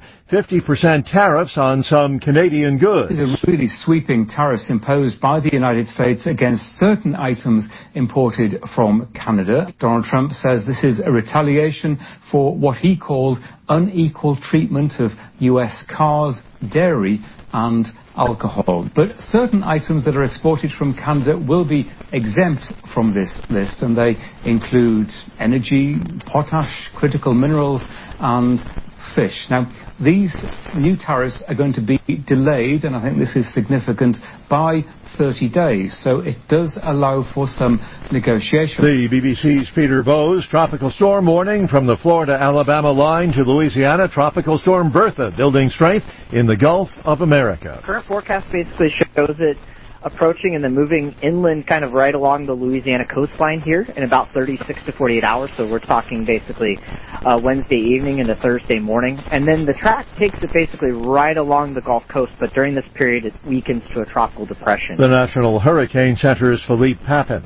50% tariffs on some Canadian goods. These are really sweeping tariffs imposed by the United States against certain items imported from Canada. Donald Trump says this is a retaliation for what he called unequal treatment of U.S. cars, dairy, and alcohol. But certain items that are exported from Canada will be exempt from this list, and they include energy, potash, critical minerals, and fish. Now, these new tariffs are going to be delayed, and I think this is significant, by 30 days. So it does allow for some negotiation. The BBC's Peter Bowes. Tropical storm warning from the Florida-Alabama line to Louisiana. Tropical storm Bertha building strength in the Gulf of America. Current forecast basically shows it approaching and then moving inland kind of right along the Louisiana coastline here in about 36 to 48 hours. So we're talking basically Wednesday evening into Thursday morning. And then the track takes it basically right along the Gulf Coast, but during this period it weakens to a tropical depression. The National Hurricane Center's Philippe Papin.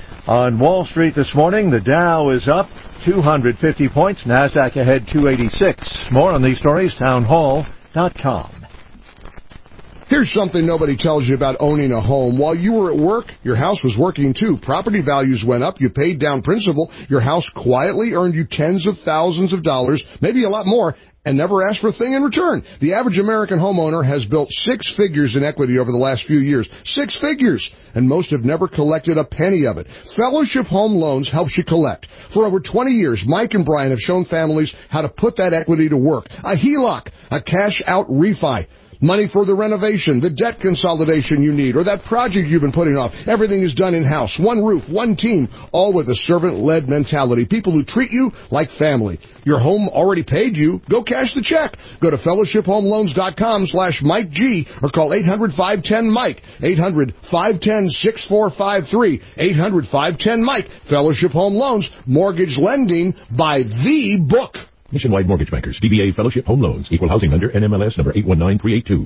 On Wall Street this morning, the Dow is up 250 points, NASDAQ ahead 286. More on these stories, townhall.com. Here's something nobody tells you about owning a home. While you were at work, your house was working too. Property values went up. You paid down principal. Your house quietly earned you tens of thousands of dollars, maybe a lot more, and never asked for a thing in return. The average American homeowner has built 6 figures in equity over the last few years. 6 figures! And most have never collected a penny of it. Fellowship Home Loans helps you collect. For over 20 years, Mike and Brian have shown families how to put that equity to work. A HELOC, a cash-out refi. Money for the renovation, the debt consolidation you need, or that project you've been putting off. Everything is done in-house. One roof, one team, all with a servant-led mentality. People who treat you like family. Your home already paid you. Go cash the check. Go to fellowshiphomeloans.com/Mike G or call 800-510-MIKE. 800-510-6453. 800-510-MIKE. Fellowship Home Loans. Mortgage lending by the book. Nationwide Mortgage Bankers, DBA Fellowship Home Loans, Equal Housing Lender, NMLS number 819382.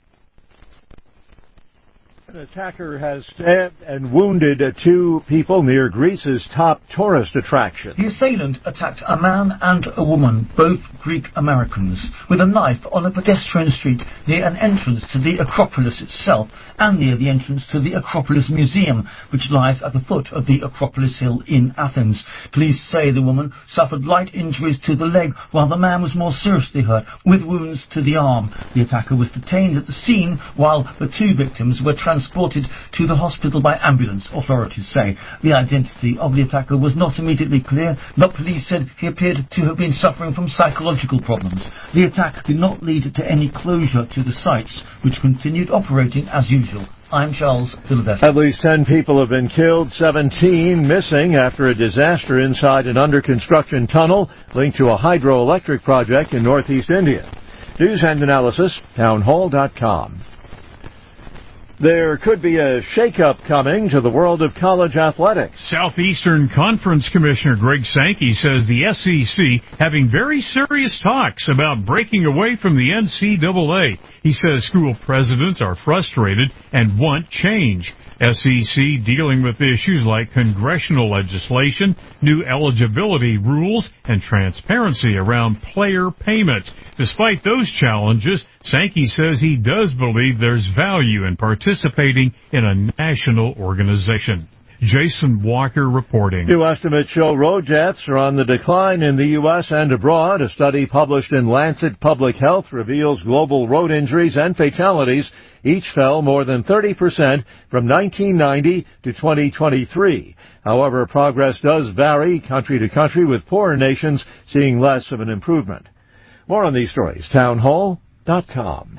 An attacker has stabbed and wounded 2 people near Greece's top tourist attraction. The assailant attacked a man and a woman, both Greek Americans, with a knife on a pedestrian street near an entrance to the Acropolis itself and near the entrance to the Acropolis Museum, which lies at the foot of the Acropolis Hill in Athens. Police say the woman suffered light injuries to the leg, while the man was more seriously hurt, with wounds to the arm. The attacker was detained at the scene, while the 2 victims were transported to the hospital by ambulance, authorities say. The identity of the attacker was not immediately clear, but police said he appeared to have been suffering from psychological problems. The attack did not lead to any closure to the sites, which continued operating as usual. I'm Charles Sylvester. At least 10 people have been killed, 17 missing after a disaster inside an under-construction tunnel linked to a hydroelectric project in northeast India. News and analysis, townhall.com. There could be a shakeup coming to the world of college athletics. Southeastern Conference Commissioner Greg Sankey says the SEC having very serious talks about breaking away from the NCAA. He says school presidents are frustrated and want change. SEC dealing with issues like congressional legislation, new eligibility rules, and transparency around player payments. Despite those challenges, Sankey says he does believe there's value in participating in a national organization. Jason Walker reporting. New estimates show road deaths are on the decline in the U.S. and abroad. A study published in Lancet Public Health reveals global road injuries and fatalities each fell more than 30% from 1990 to 2023. However, progress does vary country to country, with poorer nations seeing less of an improvement. More on these stories, townhall.com.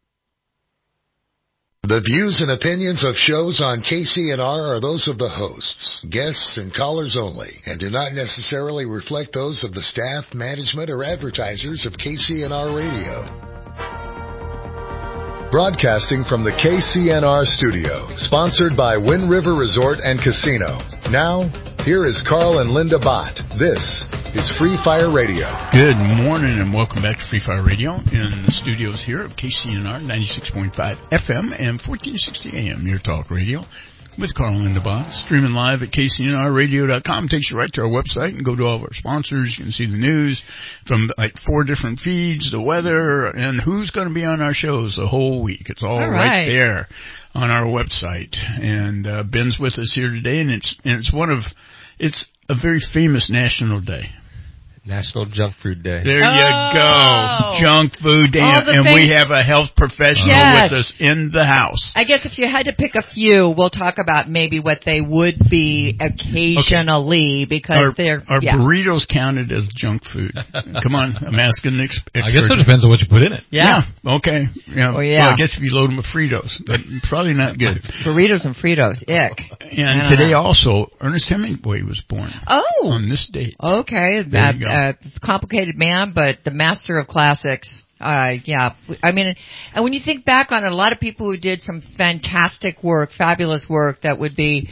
The views and opinions of shows on KCNR are those of the hosts, guests, and callers only, and do not necessarily reflect those of the staff, management, or advertisers of KCNR Radio. Broadcasting from the KCNR studio, sponsored by Wind River Resort and Casino. Now, here is Carl and Linda Bott. This is Free Fire Radio. Good morning and welcome back to Free Fire Radio in the studios here of KCNR 96.5 FM and 1460 AM, your talk radio. With Carl and Linda Bott, streaming live at KCNRradio.com. Takes you right to our website and go to all of our sponsors. You can see the news from like 4 different feeds, the weather, and who's going to be on our shows the whole week. It's all right there on our website. And Ben's with us here today, and it's a very famous national day. National Junk Food Day. There you go. Junk food day. And we have a health professional with us in the house. I guess if you had to pick a few, we'll talk about maybe what they would be occasionally, because Are burritos counted as junk food? Come on, I'm asking the expert. I guess it depends on what you put in it. Yeah. Okay. Well, I guess if you load them with Fritos, but probably not good. Burritos and Fritos, ick. And today also, Ernest Hemingway was born. Oh. On this date. Okay. There you go. Complicated man, but the master of classics. I mean, and when you think back on it, a lot of people who did some fantastic work, fabulous work that would be,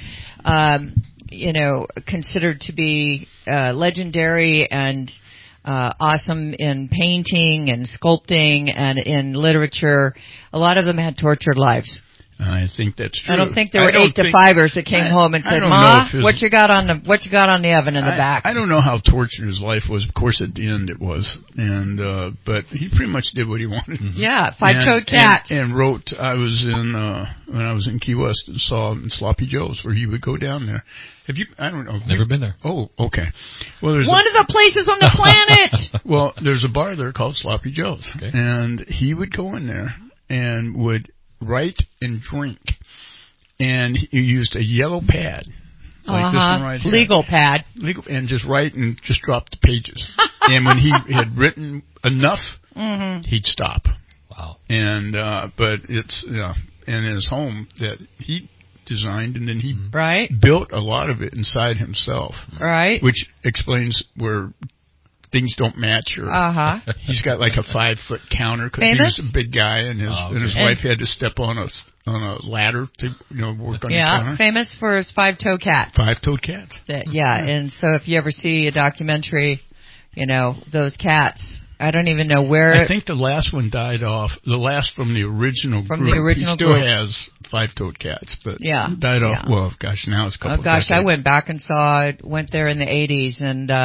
considered to be legendary and awesome in painting and sculpting and in literature, a lot of them had tortured lives. I think that's true. I don't think there were 8 to 5ers that came home and said, "Ma, what you got on the oven in the back?" I don't know how tortured his life was. Of course, at the end it was, and but he pretty much did what he wanted. Yeah, 5-toed cat. And wrote. I was when I was in Key West and saw Sloppy Joe's, where he would go down there. Have you? I don't know. Never been there. Oh, okay. Well, there's one of the places on the planet. Well, there's a bar there called Sloppy Joe's, and he would go in there and would write and drink, and he used a yellow pad like this one right here. Legal pad, and just write and just drop the pages. And when he had written enough, he'd stop. Wow. And but it's in his home that he designed, and then he built a lot of it inside himself, which explains where things don't match, or he's got like a 5-foot counter because he was a big guy, and his wife had to step on a ladder to work on the counter. Famous for his 5-toed cat. 5-toed cats. And so if you ever see a documentary, those cats. I don't even know where. I think the last one died off. The last from the original group. He still has 5-toed cats, but died off. Well, gosh, now it's a couple. Oh gosh, decades. I went back and saw it. Went there in the 80s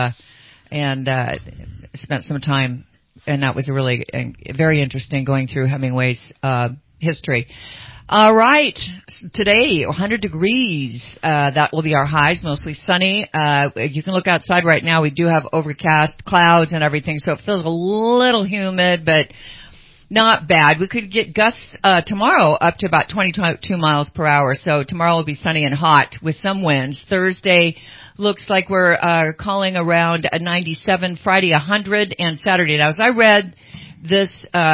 and spent some time, and that was really very interesting going through Hemingway's history. All right, today 100 degrees. That will be our highs, mostly sunny. You can look outside right now. We do have overcast clouds and everything, so it feels a little humid, but not bad. We could get gusts tomorrow up to about 22 miles per hour. So tomorrow will be sunny and hot with some winds. Thursday looks like we're calling around a 97, Friday 100, and Saturday. Now, as I read this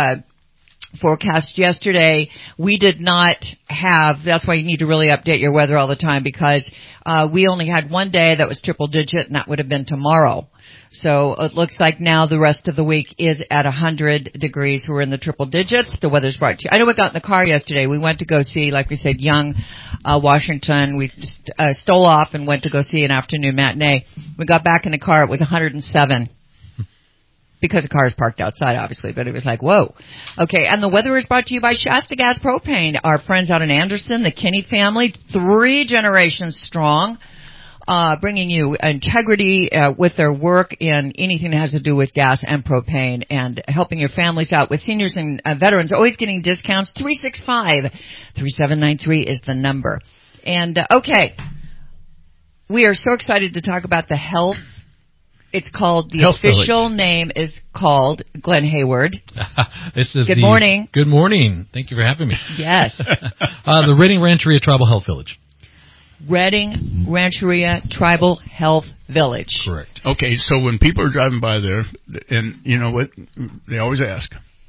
forecast yesterday, we did not have, that's why you need to really update your weather all the time, because we only had one day that was triple digit, and that would have been tomorrow. So it looks like now the rest of the week is at 100 degrees. We're in the triple digits. The weather's brought to you. I know we got in the car yesterday. We went to go see, like we said, Young Washington. We just stole off and went to go see an afternoon matinee. We got back in the car. It was 107. Because the car is parked outside, obviously, but it was like, whoa. Okay, and the weather is brought to you by Shasta Gas Propane. Our friends out in Anderson, the Kinney family, 3 generations strong, bringing you integrity with their work in anything that has to do with gas and propane, and helping your families out with seniors and veterans, always getting discounts. 365-3793 is the number. And, okay, we are so excited to talk about the health. It's called, the Health official Village. name is called Glenn Hayward. This is Good morning. Good morning. Thank you for having me. Yes. The Redding Rancheria Tribal Health Village. Redding Rancheria Tribal Health Village. Correct. Okay, so when people are driving by there, and you know what, they always ask,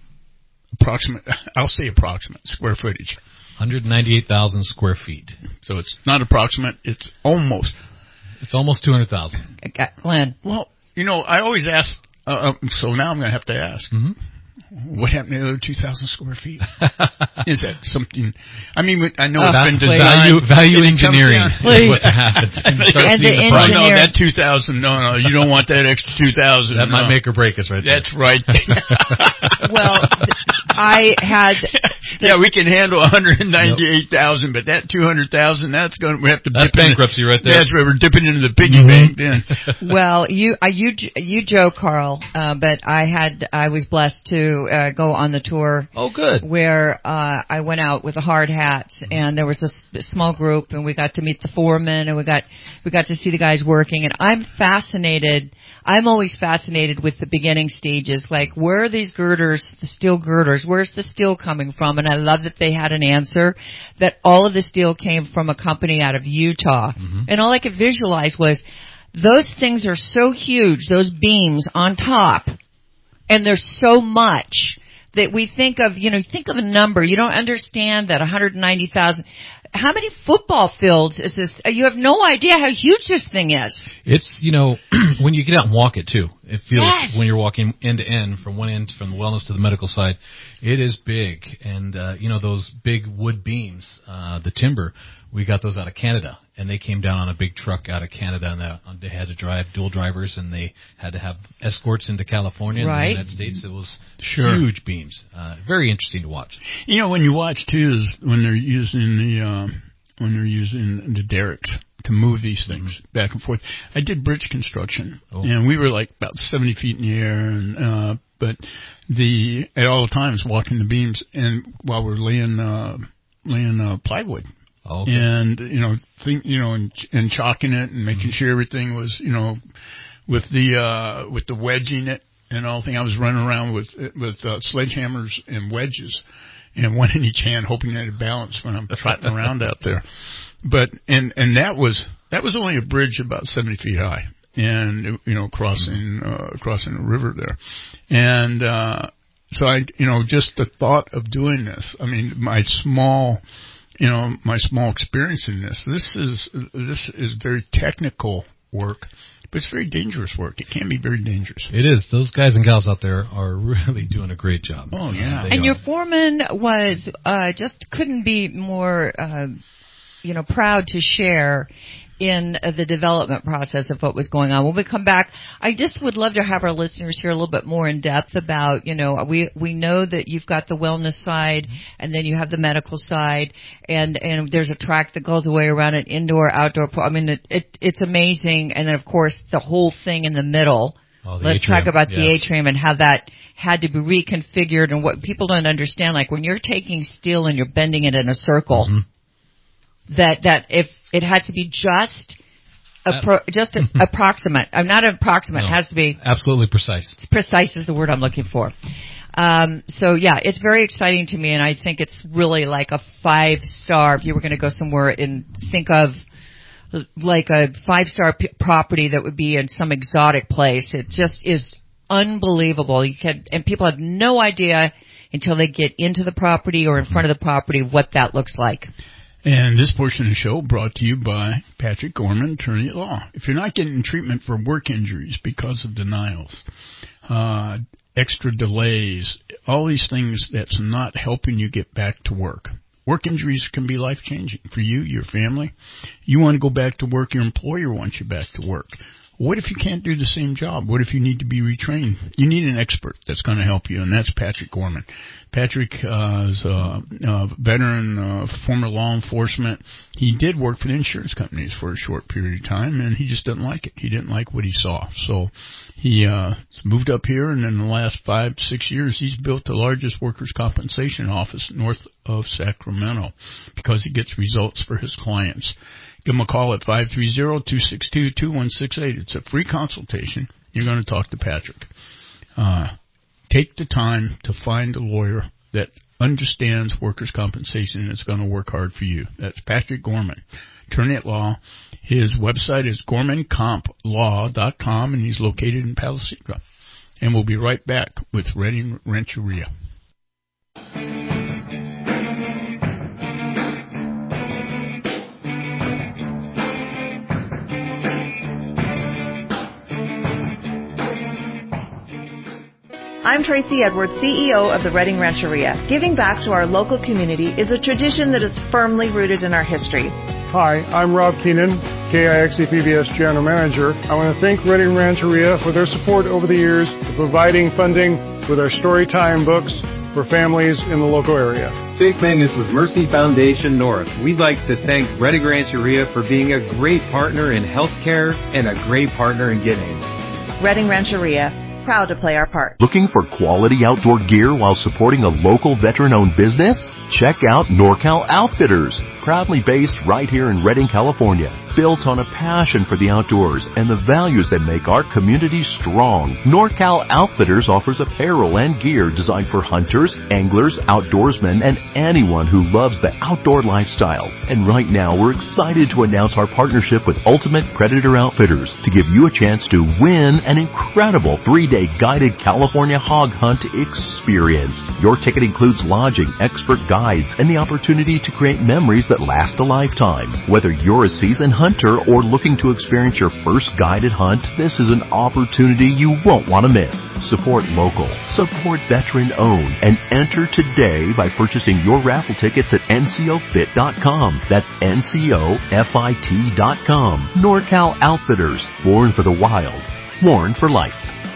I'll say approximate square footage. 198,000 square feet. So it's not approximate, it's almost. It's almost 200,000. Glenn. Well, you know, I always ask, so now I'm going to have to ask, what happened to the other 2,000 square feet? Is that something, I mean, I know it's been designed. Value engineering is what happened. And the engineer. No, that 2,000, no, you don't want that extra 2,000. That might make or break us right there. That's right. Well, I had... Yeah, we can handle 198,000, but that 200,000, that's going to, we have to dip bankruptcy right there. That's where we're dipping into the piggy bank then. Well, you joke, Carl, but I was blessed to go on the tour. Oh, good. Where I went out with the hard hats, and there was a small group, and we got to meet the foreman, and we got to see the guys working, and I'm always fascinated with the beginning stages, like where are these girders, the steel girders, where's the steel coming from? And I love that they had an answer that all of the steel came from a company out of Utah. And all I could visualize was those things are so huge, those beams on top, and there's so much that we think of, think of a number. You don't understand that 190,000. How many football fields is this? You have no idea how huge this thing is. It's, when you get out and walk it too, it feels when you're walking end to end from one end, from the wellness to the medical side, it is big. And, those big wood beams, the timber, we got those out of Canada, and they came down on a big truck out of Canada, and they had to drive dual drivers, and they had to have escorts into California and the United States. It was huge beams. Very interesting to watch. When you watch too is when they're using the derricks to move these things back and forth. I did bridge construction, and we were like about 70 feet in the air, and but at all times walking the beams, and while we're laying plywood. Okay. And and chalking it and making sure everything was with the wedging it and all thing. I was running around with sledgehammers and wedges, and one in each hand, hoping that it balanced when I'm trotting around out there. But and that was only a bridge about 70 feet high, and crossing a river there, and so I just the thought of doing this. I mean, my small experience in this is very technical work, but it's very dangerous work. It can be very dangerous. It is. Those guys and gals out there are really doing a great job. Oh, yeah. And your foreman was just couldn't be more, proud to share in the development process of what was going on. When we come back, I just would love to have our listeners hear a little bit more in depth about, we know that you've got the wellness side, and then you have the medical side, and there's a track that goes away around an indoor, outdoor pool. I mean, it's amazing. And then, of course, the whole thing in the middle. Let's talk about the atrium and how that had to be reconfigured, and what people don't understand, like when you're taking steel and you're bending it in a circle, that if it has to be just approximate. I'm not approximate. No, it has to be absolutely precise. Precise is the word I'm looking for. So yeah, it's very exciting to me, and I think it's really like a 5-star. If you were going to go somewhere and think of like a 5-star property that would be in some exotic place, it just is unbelievable. And people have no idea until they get into the property or in front of the property what that looks like. And this portion of the show brought to you by Patrick Gorman, attorney at law. If you're not getting treatment for work injuries because of denials, extra delays, all these things that's not helping you get back to work. Work injuries can be life-changing for you, your family. You want to go back to work, your employer wants you back to work. What if you can't do the same job? What if you need to be retrained? You need an expert that's going to help you, and that's Patrick Gorman. Patrick is a veteran, former law enforcement. He did work for the insurance companies for a short period of time, and he just didn't like it. He didn't like what he saw. So he moved up here, and in the last 5-6 years, he's built the largest workers' compensation office north of Sacramento because he gets results for his clients. Give him a call at 530-262-2168. It's a free consultation. You're going to talk to Patrick. Take the time to find a lawyer that understands workers' compensation and is going to work hard for you. That's Patrick Gorman, attorney at law. His website is gormancomplaw.com, and he's located in Palisadra. And we'll be right back with Redding Rancheria. I'm Tracy Edwards, CEO of the Redding Rancheria. Giving back to our local community is a tradition that is firmly rooted in our history. Hi, I'm Rob Keenan, KIXE PBS General Manager. I want to thank Redding Rancheria for their support over the years of providing funding with our Storytime books for families in the local area. Jake Mangus with Mercy Foundation North. We'd like to thank Redding Rancheria for being a great partner in healthcare and a great partner in giving. Redding Rancheria. Proud to play our part. Looking for quality outdoor gear while supporting a local veteran-owned business? Check out NorCal Outfitters, proudly based right here in Redding, California. Built on a passion for the outdoors and the values that make our community strong, NorCal Outfitters offers apparel and gear designed for hunters, anglers, outdoorsmen, and anyone who loves the outdoor lifestyle. And right now, we're excited to announce our partnership with Ultimate Predator Outfitters to give you a chance to win an incredible 3-day guided California hog hunt experience. Your ticket includes lodging, expert guides, and the opportunity to create memories that last a lifetime. Whether you're a seasoned hunter or looking to experience your first guided hunt, this is an opportunity you won't want to miss. Support local, support veteran-owned, and enter today by purchasing your raffle tickets at ncofit.com. That's ncofit.com. NorCal Outfitters, born for the wild, worn for life.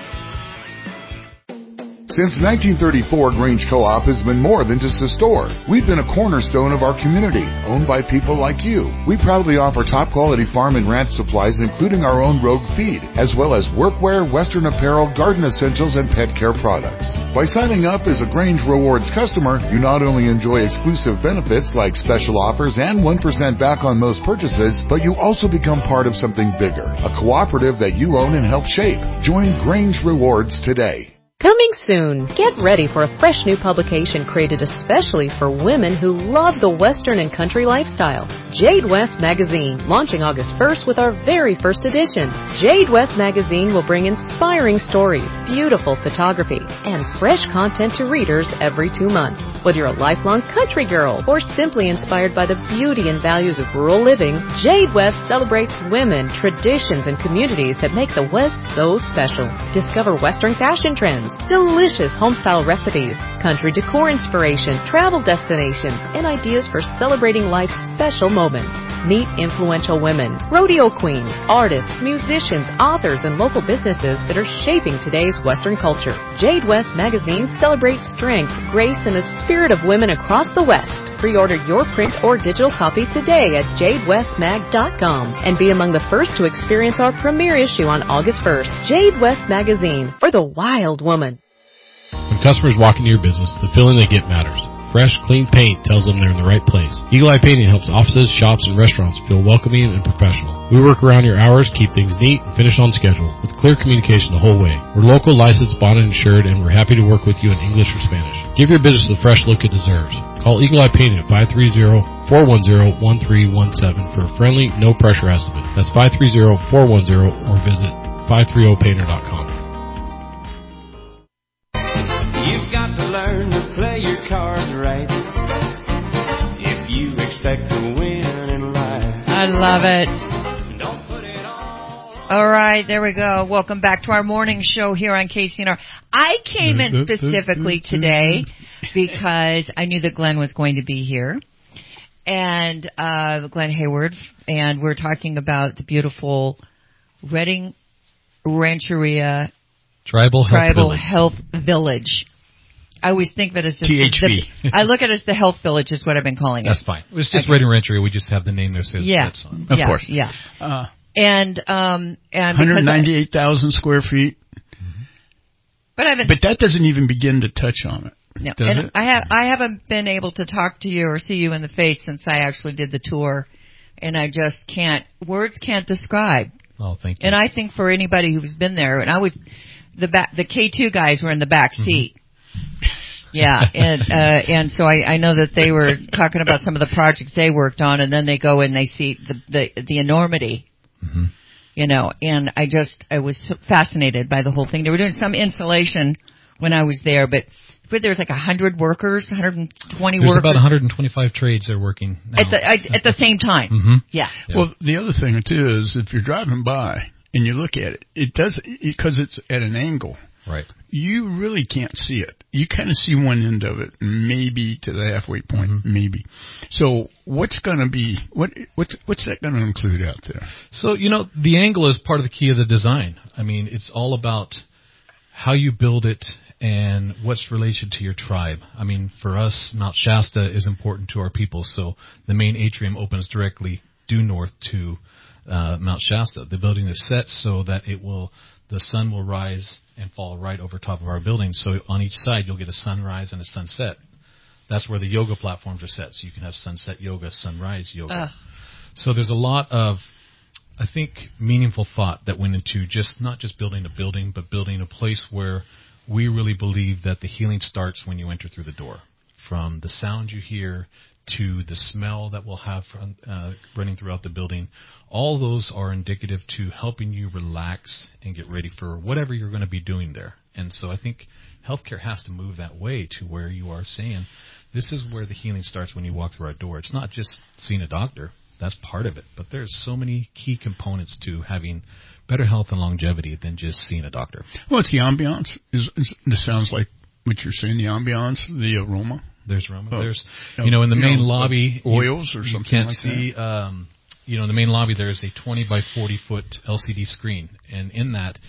Since 1934, Grange Co-op has been more than just a store. We've been a cornerstone of our community, owned by people like you. We proudly offer top-quality farm and ranch supplies, including our own Rogue feed, as well as workwear, Western apparel, garden essentials, and pet care products. By signing up as a Grange Rewards customer, you not only enjoy exclusive benefits like special offers and 1% back on most purchases, but you also become part of something bigger, a cooperative that you own and help shape. Join Grange Rewards today. Coming soon. Get ready for a fresh new publication created especially for women who love the Western and country lifestyle. Jade West Magazine, launching August 1st with our very first edition. Jade West Magazine will bring inspiring stories, beautiful photography, and fresh content to readers every 2 months. Whether you're a lifelong country girl or simply inspired by the beauty and values of rural living, Jade West celebrates women, traditions, and communities that make the West so special. Discover Western fashion trends, delicious homestyle recipes, country decor inspiration, travel destinations, and ideas for celebrating life's special moments. Meet influential women, rodeo queens, artists, musicians, authors, and local businesses that are shaping today's Western culture. Jade West Magazine celebrates strength, grace, and the spirit of women across the West. Pre-order your print or digital copy today at jadewestmag.com and be among the first to experience our premiere issue on August 1st. Jade West Magazine, for the wild woman. When customers walk into your business, the feeling they get matters. Fresh, clean paint tells them they're in the right place. Eagle Eye Painting helps offices, shops, and restaurants feel welcoming and professional. We work around your hours, keep things neat, and finish on schedule, with clear communication the whole way. We're local, licensed, bonded, and insured, and we're happy to work with you in English or Spanish. Give your business the fresh look it deserves. Call Eagle Eye Painting at 530-410-1317 for a friendly, no-pressure estimate. That's 530-410 or visit 530painter.com. You've got to learn to play your cards right if you expect to win. I love it. All right, there we go. Welcome back to our morning show here on KCNR. I came in specifically today because I knew that Glenn was going to be here, and Glenn Hayward, and we're talking about the beautiful Redding Rancheria Tribal Health Village. I always think that it's just THV. I look at it as the Health Village is what I've been calling it. That's fine. It's just Redding Rancheria. We just have the name there. Says that's on. Of course. Yeah. And 198,000 square feet. But that doesn't even begin to touch on it. No, does and it? I haven't been able to talk to you or see you in the face since I actually did the tour, and I just words can't describe. Oh, thank you. And I think for anybody who's been there, and the K2 guys were in the back seat. Yeah, and so I know that they were talking about some of the projects they worked on, and then they go and they see the enormity. And I was fascinated by the whole thing. They were doing some insulation when I was there, but there was like 100 workers, 120 workers. There's about 125 trades they're working now. At the same time. Mm-hmm. Yeah. Well, the other thing too is if you're driving by and you look at it, because it's at an angle. Right. You really can't see it. You kind of see one end of it, maybe to the halfway point, maybe. So what's going to be what's that going to include out there? So the angle is part of the key of the design. I mean, it's all about how you build it and what's relation to your tribe. I mean, for us, Mount Shasta is important to our people, so the main atrium opens directly due north to Mount Shasta. The building is set so that the sun will rise and fall right over top of our building. So on each side, you'll get a sunrise and a sunset. That's where the yoga platforms are set. So you can have sunset yoga, sunrise yoga. So there's a lot of, I think, meaningful thought that went into not just building a building, but building a place where we really believe that the healing starts when you enter through the door. From the sound you hear to the smell that we'll have running throughout the building, all those are indicative to helping you relax and get ready for whatever you're going to be doing there. And so I think healthcare has to move that way to where you are saying, this is where the healing starts when you walk through our door. It's not just seeing a doctor. That's part of it. But there's so many key components to having better health and longevity than just seeing a doctor. Well, it's the ambiance. This sounds like what you're saying, the ambiance, the aroma. There's aroma. There's, in the main lobby, oils or something you can't like see, that. In the main lobby, there's a 20 by 40 foot LCD screen. And in that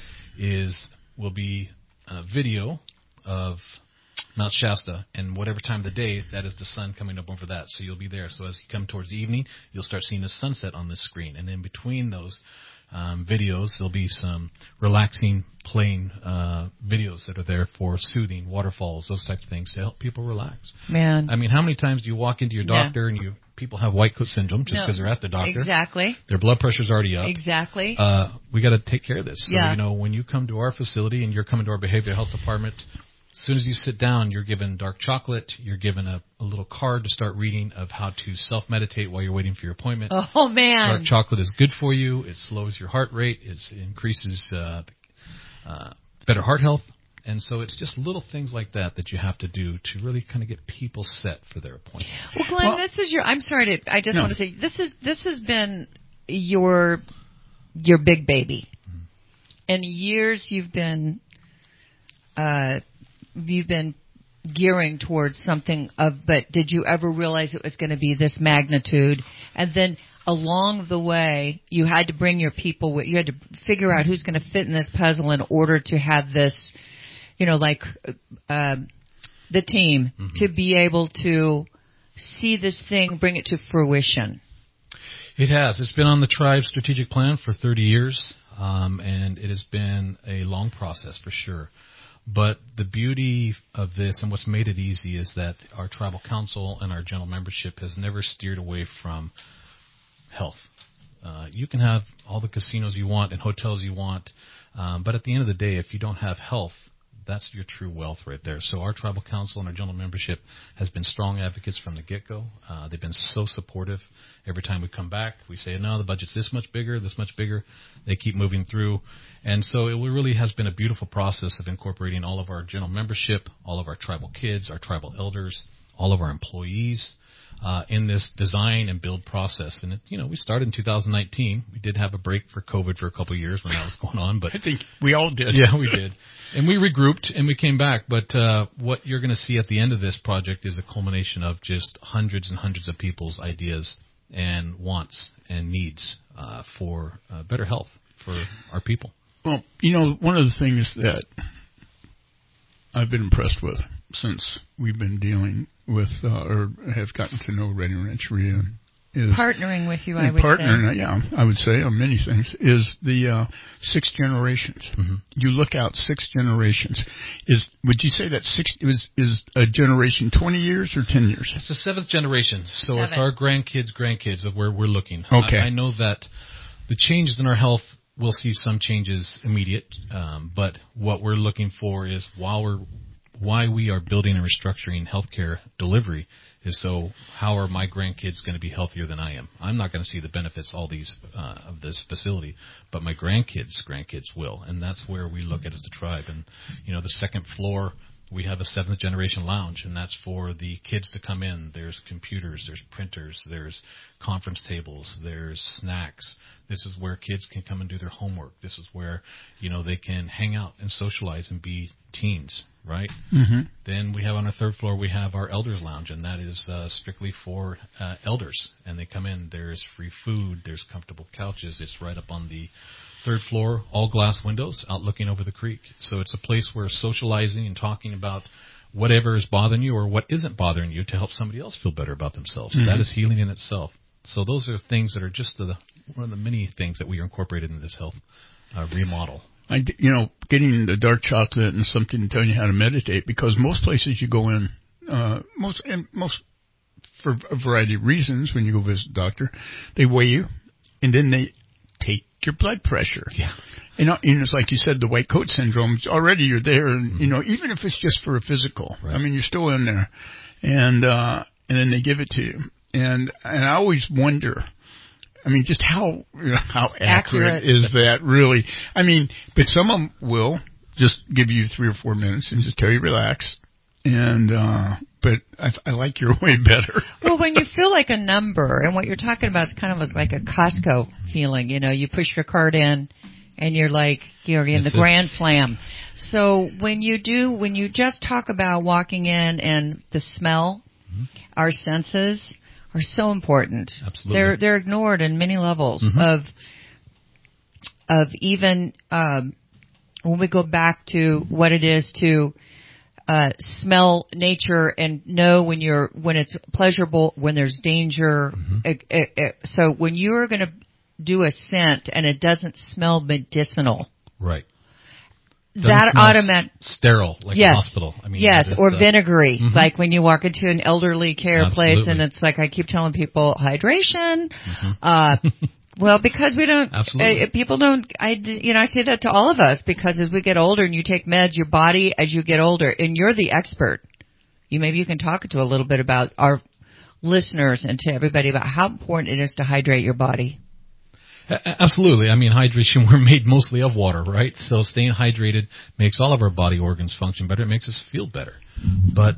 will be a video of Mount Shasta, and whatever time of the day, that is the sun coming up over that. So you'll be there. So as you come towards the evening, you'll start seeing the sunset on this screen. And in between those videos, there'll be some relaxing, playing videos that are there for soothing, waterfalls, those types of things to help people relax. Man. I mean, how many times do you walk into your doctor and people have white coat syndrome just because they're at the doctor? Exactly. Their blood pressure's already up. Exactly. We got to take care of this. So, Yeah. When you come to our facility and you're coming to our behavioral health department, as soon as you sit down, you're given dark chocolate. You're given a little card to start reading of how to self-meditate while you're waiting for your appointment. Oh, man. Dark chocolate is good for you. It slows your heart rate. It increases better heart health. And so it's just little things like that you have to do to really kind of get people set for their appointment. Well, Glenn, this is I'm sorry I just want to say, this has been your big baby. Mm-hmm. And years you've been gearing towards something but did you ever realize it was going to be this magnitude? And then along the way, you had to bring your people you had to figure out who's going to fit in this puzzle in order to have this, the team to be able to see this thing, bring it to fruition. It has. It's been on the tribe's strategic plan for 30 years, and it has been a long process for sure. But the beauty of this and what's made it easy is that our tribal council and our general membership has never steered away from health. You can have all the casinos you want and hotels you want, but at the end of the day, if you don't have health, that's your true wealth right there. So our tribal council and our general membership has been strong advocates from the get-go. They've been so supportive. Every time we come back, we say, no, the budget's this much bigger. They keep moving through. And so it really has been a beautiful process of incorporating all of our general membership, all of our tribal kids, our tribal elders, all of our employees, in this design and build process. And, we started in 2019. We did have a break for COVID for a couple of years when that was going on. But I think we all did. Yeah, we did. And we regrouped and we came back. But what you're going to see at the end of this project is a culmination of just hundreds and hundreds of people's ideas and wants and needs for better health for our people. Well, one of the things that I've been impressed with since we've been dealing with or have gotten to know Redding Rancheria is partnering with you. I would say, yeah, I would say on many things is the 6 generations. Mm-hmm. You look out 6 generations. Would you say that is a generation 20 years or 10 years? It's the 7th generation, so 7. It's our grandkids of where we're looking. Okay, I know that the changes in our health. We'll see some changes immediate, but what we're looking for is why we are building and restructuring healthcare delivery is so how are my grandkids going to be healthier than I am? I'm not going to see the benefits of this facility, but my grandkids will, and that's where we look at as the tribe. And the second floor. We have a 7th generation lounge, and that's for the kids to come in. There's computers, there's printers, there's conference tables, there's snacks. This is where kids can come and do their homework. This is where, they can hang out and socialize and be teens, right? Mm-hmm. Then we have on our 3rd floor, we have our elders lounge, and that is strictly for elders. And they come in, there's free food, there's comfortable couches. It's right up on the 3rd floor, all glass windows, out looking over the creek. So it's a place where socializing and talking about whatever is bothering you or what isn't bothering you to help somebody else feel better about themselves. Mm-hmm. That is healing in itself. So those are things that are just one of the many things that we are incorporated in this health remodel. Getting the dark chocolate and something to tell you how to meditate, because most places you go in, most for a variety of reasons, when you go visit the doctor, they weigh you, and then they take your blood pressure. Yeah. And it's like you said, the white coat syndrome, already you're there, and, even if it's just for a physical, right. I mean, you're still in there. And then they give it to you. And I always wonder, just how accurate is that really? But some of them will just give you 3 or 4 minutes and just tell you relax. And, but I like your way better. Well, when you feel like a number, and what you're talking about is kind of like a Costco feeling, you push your card in and you're like, you're in the Grand Slam. So when you just talk about walking in and the smell, mm-hmm. our senses are so important. Absolutely. They're ignored in many levels mm-hmm. of even, when we go back to what it is to, smell nature and know when it's pleasurable, when there's danger. Mm-hmm. So when you're going to do a scent and it doesn't smell medicinal, right? That automatic sterile, like a hospital. Yes, or vinegary, mm-hmm. like when you walk into an elderly care Absolutely. place and it's like I keep telling people hydration. Mm-hmm. Well, because we don't, people don't, I say that to all of us, because as we get older and you take meds, your body, as you get older, and you're the expert, maybe you can talk to a little bit about our listeners and to everybody about how important it is to hydrate your body. Absolutely. Hydration, we're made mostly of water, right? So staying hydrated makes all of our body organs function better. It makes us feel better. But,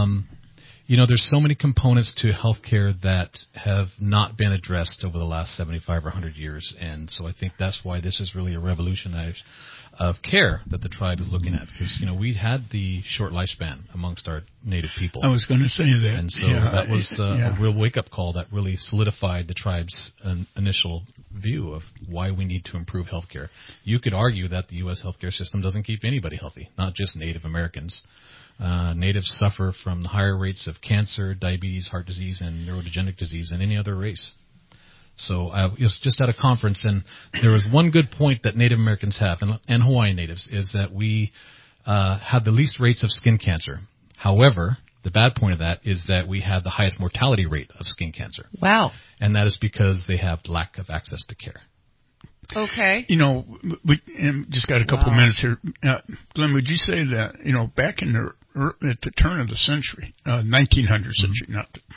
there's so many components to healthcare that have not been addressed over the last 75 or 100 years. And so I think that's why this is really a revolution of care that the tribe is looking at. Because, we had the short lifespan amongst our native people. I was going to say that. And so that was a real wake-up call that really solidified the tribe's initial view of why we need to improve healthcare. You could argue that the U.S. healthcare system doesn't keep anybody healthy, not just Native Americans. Natives suffer from the higher rates of cancer, diabetes, heart disease, and neurodegenerative disease than any other race. So I was just at a conference, and there was one good point that Native Americans have, and Hawaiian natives, is that we have the least rates of skin cancer. However, the bad point of that is that we have the highest mortality rate of skin cancer. Wow. And that is because they have lack of access to care. Okay. We just got a couple of minutes here. Glenn, would you say that, back in at the turn of the century, 1900 century,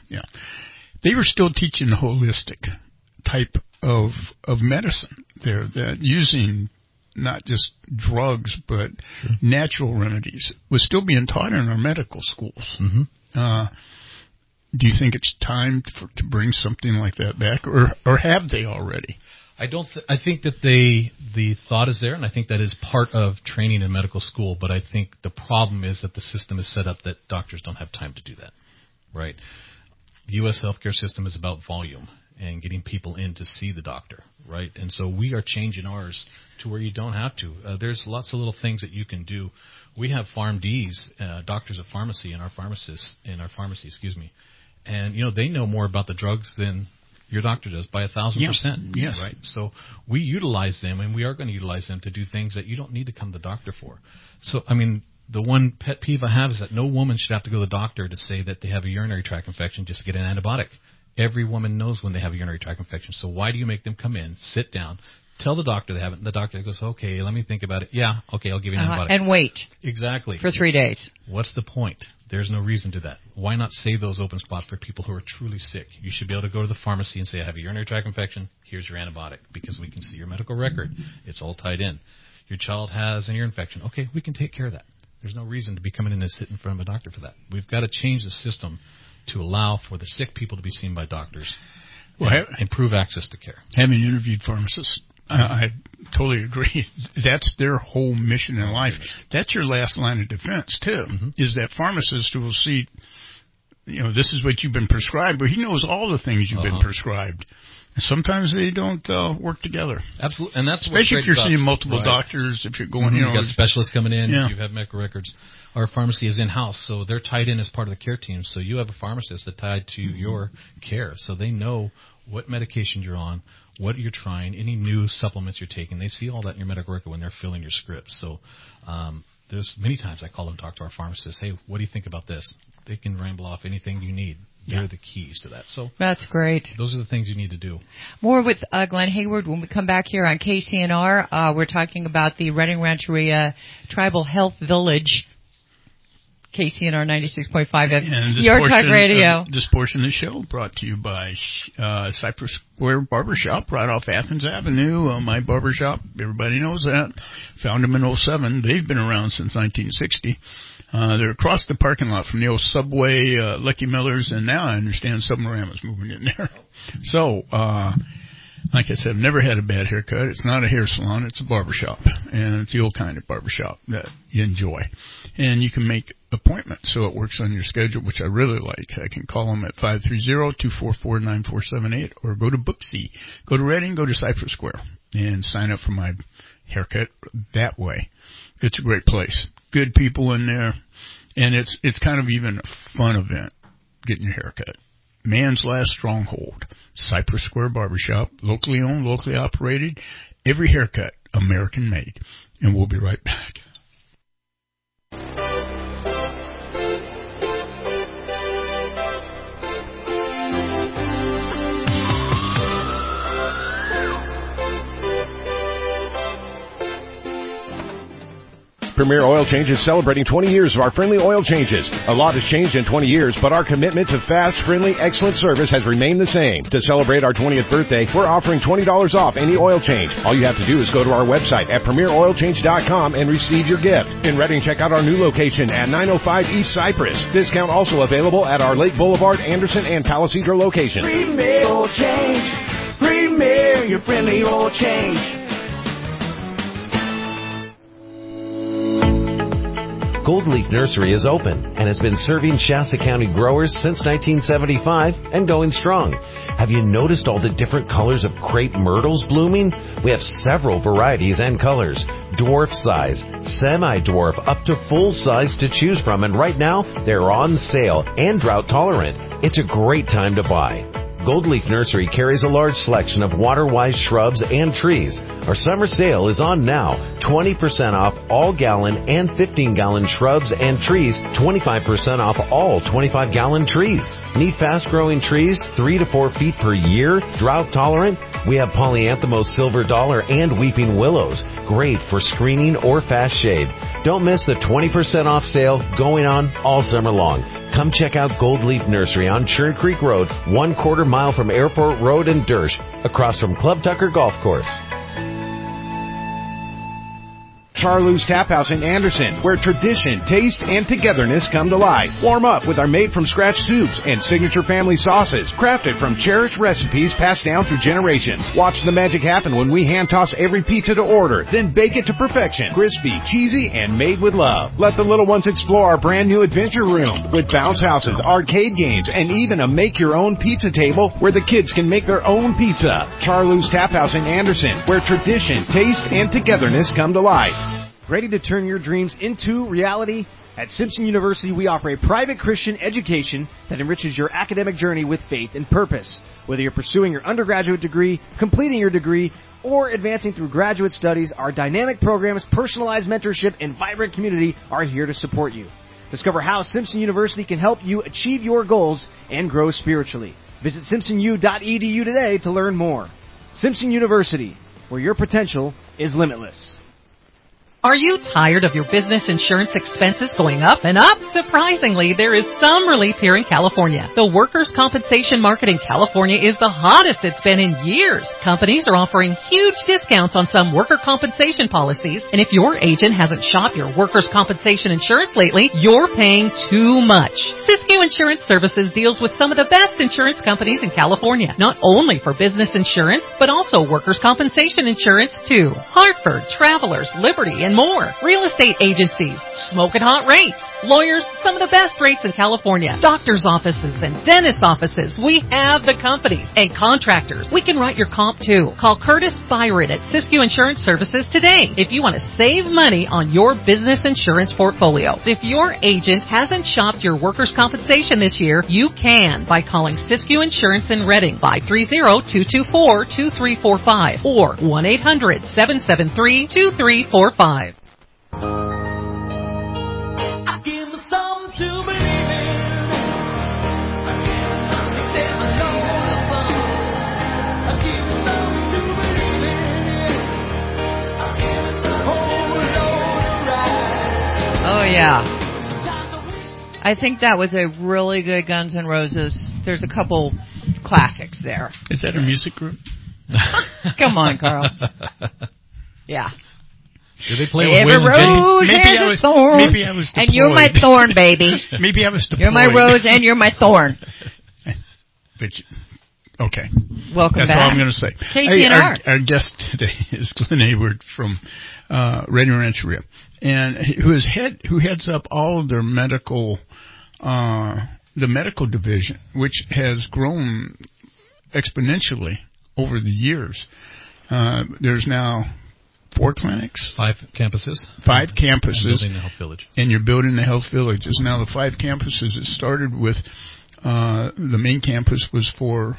they were still teaching the holistic type of medicine there, that using not just drugs but natural remedies was still being taught in our medical schools. Mm-hmm. Do you think it's time to bring something like that back, or have they already? I don't. I think that the thought is there, and I think that is part of training in medical school. But I think the problem is that the system is set up that doctors don't have time to do that. Right. The U.S. healthcare system is about volume and getting people in to see the doctor. Right. And so we are changing ours to where you don't have to. There's lots of little things that you can do. We have PharmDs, doctors of pharmacy, and our pharmacists in our pharmacy. And they know more about the drugs than your doctor does by 1,000%. Yes. Right. So we utilize them, and we are going to utilize them to do things that you don't need to come to the doctor for. So, I mean, the one pet peeve I have is that no woman should have to go to the doctor to say that they have a urinary tract infection just to get an antibiotic. Every woman knows when they have a urinary tract infection. So why do you make them come in, sit down, tell the doctor they have it, and the doctor goes, okay, let me think about it. Yeah, okay, I'll give you an antibiotic. And wait. Exactly. For 3 days. What's the point? There's no reason to that. Why not save those open spots for people who are truly sick? You should be able to go to the pharmacy and say, I have a urinary tract infection. Here's your antibiotic, because we can see your medical record. It's all tied in. Your child has an ear infection. Okay, we can take care of that. There's no reason to be coming in and sit in front of a doctor for that. We've got to change the system to allow for the sick people to be seen by doctors and improve access to care. Having interviewed pharmacists, I totally agree. That's their whole mission in life. That's your last line of defense, too, is that pharmacist who will see, this is what you've been prescribed, but he knows all the things you've been prescribed. And sometimes they don't work together. Absolutely. And that's especially if you're seeing multiple doctors, if you're going, you've got specialists coming in, you have medical records. Our pharmacy is in-house, so they're tied in as part of the care team. So you have a pharmacist that's tied to your care, so they know what medication you're on, what you're trying, any new supplements you're taking. They see all that in your medical record when they're filling your scripts. So there's many times I call and talk to our pharmacists, hey, what do you think about this? They can ramble off anything you need. They're the keys to that. So that's great. Those are the things you need to do. More with Glenn Hayward when we come back here on KCNR. We're talking about the Redding Rancheria Tribal Health Village. KCNR 96.5 FM, Your Talk Radio. This portion of the show brought to you by Cypress Square Barbershop right off Athens Avenue. My barbershop, everybody knows that. Found them in 2007. They've been around since 1960. They're across the parking lot from the old Subway, Lucky Miller's, and now I understand Submarama's moving in there. So, like I said, I've never had a bad haircut. It's not a hair salon. It's a barbershop. And it's the old kind of barbershop that you enjoy. And you can make appointments so it works on your schedule, which I really like. I can call them at 530-244-9478 or go to Booksy. Go to Redding, go to Cypress Square, and sign up for my haircut that way. It's a great place. Good people in there. And it's kind of even a fun event, getting your haircut. Man's last stronghold, Cypress Square Barbershop, locally owned, locally operated, every haircut American made. And we'll be right back. Premier Oil Change is celebrating 20 years of our friendly oil changes. A lot has changed in 20 years, but our commitment to fast, friendly, excellent service has remained the same. To celebrate our 20th birthday, we're offering $20 off any oil change. All you have to do is go to our website at premieroilchange.com and receive your gift. In Redding, check out our new location at 905 East Cypress. Discount also available at our Lake Boulevard, Anderson, and Palisadro locations. Premier Oil Change. Premier, your friendly oil change. Gold Leaf Nursery is open and has been serving Shasta County growers since 1975 and going strong. Have you noticed all the different colors of crepe myrtles blooming? We have several varieties and colors. Dwarf size, semi-dwarf, up to full size to choose from, and right now they're on sale and drought tolerant. It's a great time to buy. Gold Leaf Nursery carries a large selection of water-wise shrubs and trees. Our summer sale is on now. 20% off all gallon and 15-gallon shrubs and trees. 25% off all 25-gallon trees. Need fast-growing trees 3 to 4 feet per year? Drought tolerant? We have Polyanthemum Silver Dollar and Weeping Willows. Great for screening or fast shade. Don't miss the 20% off sale going on all summer long. Come check out Gold Leaf Nursery on Churn Creek Road, 1/4 mile from Airport Road in Dersh, across from Club Tucker Golf Course. Charlie's Tap House in Anderson, where tradition, taste, and togetherness come to life. Warm up with our made-from-scratch soups and signature family sauces, crafted from cherished recipes passed down through generations. Watch the magic happen when we hand-toss every pizza to order, then bake it to perfection. Crispy, cheesy, and made with love. Let the little ones explore our brand-new adventure room with bounce houses, arcade games, and even a make-your-own pizza table where the kids can make their own pizza. Charlie's Tap House in Anderson, where tradition, taste, and togetherness come to life. Ready to turn your dreams into reality? At Simpson University, we offer a private Christian education that enriches your academic journey with faith and purpose. Whether you're pursuing your undergraduate degree, completing your degree, or advancing through graduate studies, our dynamic programs, personalized mentorship, and vibrant community are here to support you. Discover how Simpson University can help you achieve your goals and grow spiritually. Visit simpsonu.edu today to learn more. Simpson University, where your potential is limitless. Are you tired of your business insurance expenses going up and up? Surprisingly, there is some relief here in California. The workers' compensation market in California is the hottest it's been in years. Companies are offering huge discounts on some worker compensation policies, and if your agent hasn't shopped your workers' compensation insurance lately, you're paying too much. Siskiyou Insurance Services deals with some of the best insurance companies in California, not only for business insurance, but also workers' compensation insurance too. Hartford, Travelers, Liberty, and more. Real estate agencies, smoking hot rates. Lawyers, some of the best rates in California. Doctors' offices and dentist offices. We have the companies. And contractors. We can write your comp too. Call Curtis Byron at Siskiyou Insurance Services today if you want to save money on your business insurance portfolio. If your agent hasn't shopped your workers' compensation this year, you can by calling Siskiyou Insurance in Redding, 530-224-2345 or 1-800-773-2345. Oh, yeah. I think that was a really good Guns N' Roses. There's a couple classics there. Is that a music group? Come on, Carl. Yeah. Do they play Every with Waylon rose Jennings? has a thorn, maybe I was and you're my thorn, baby. Maybe I was deployed. You're my rose and you're my thorn. Okay. Welcome That's back. all I'm going to say. KCNR. Our guest today is Glenn Hayward from Redding Rancheria, and who heads up all of their medical, the medical division, which has grown exponentially over the years. There's now 4 clinics, 5 campuses, 5 campuses, and building the health village. And you're building the health villages. Now the 5 campuses. It started with the main campus was for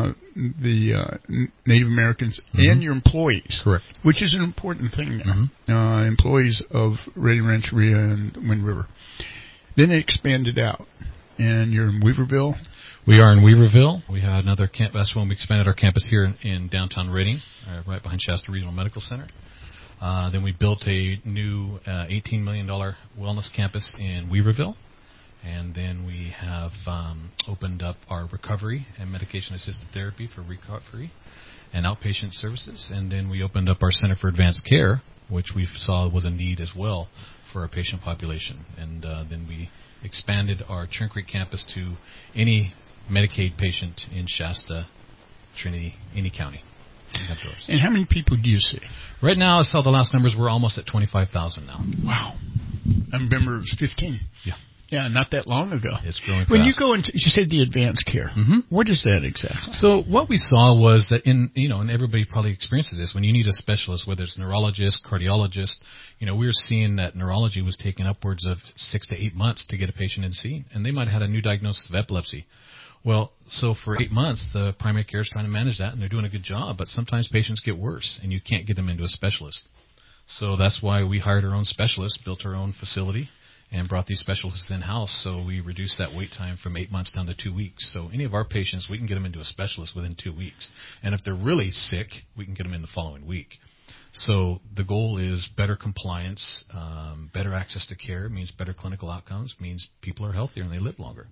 the Native Americans and your employees, correct? Which is an important thing now. Employees of Redding Rancheria and Wind River. Then it expanded out, and you're in Weaverville. We are in Weaverville. We had another camp. That's when we expanded our campus here in downtown Redding, right behind Shasta Regional Medical Center. Then we built a new $18 million wellness campus in Weaverville. And then we have opened up our recovery and medication-assisted therapy for recovery and outpatient services. And then we opened up our Center for Advanced Care, which we saw was a need as well for our patient population. And then we expanded our Churn Creek campus to any Medicaid patient in Shasta, Trinity, any county. And how many people do you see? Right now, I saw the last numbers. We're almost at 25,000 now. Wow. I remember it was 15. Yeah. Yeah, not that long ago. It's growing When fast. you go into, you said the advanced care. What is that exactly? So what we saw was that and everybody probably experiences this, when you need a specialist, whether it's neurologist, cardiologist, we were seeing that neurology was taking upwards of 6 to 8 months to get a patient in seen, and they might have had a new diagnosis of epilepsy. Well, so for 8 months, the primary care is trying to manage that, and they're doing a good job, but sometimes patients get worse, and you can't get them into a specialist. So that's why we hired our own specialist, built our own facility, and brought these specialists in-house, so we reduced that wait time from 8 months down to 2 weeks. So any of our patients, we can get them into a specialist within 2 weeks. And if they're really sick, we can get them in the following week. So the goal is better compliance, better access to care, means better clinical outcomes, means people are healthier and they live longer.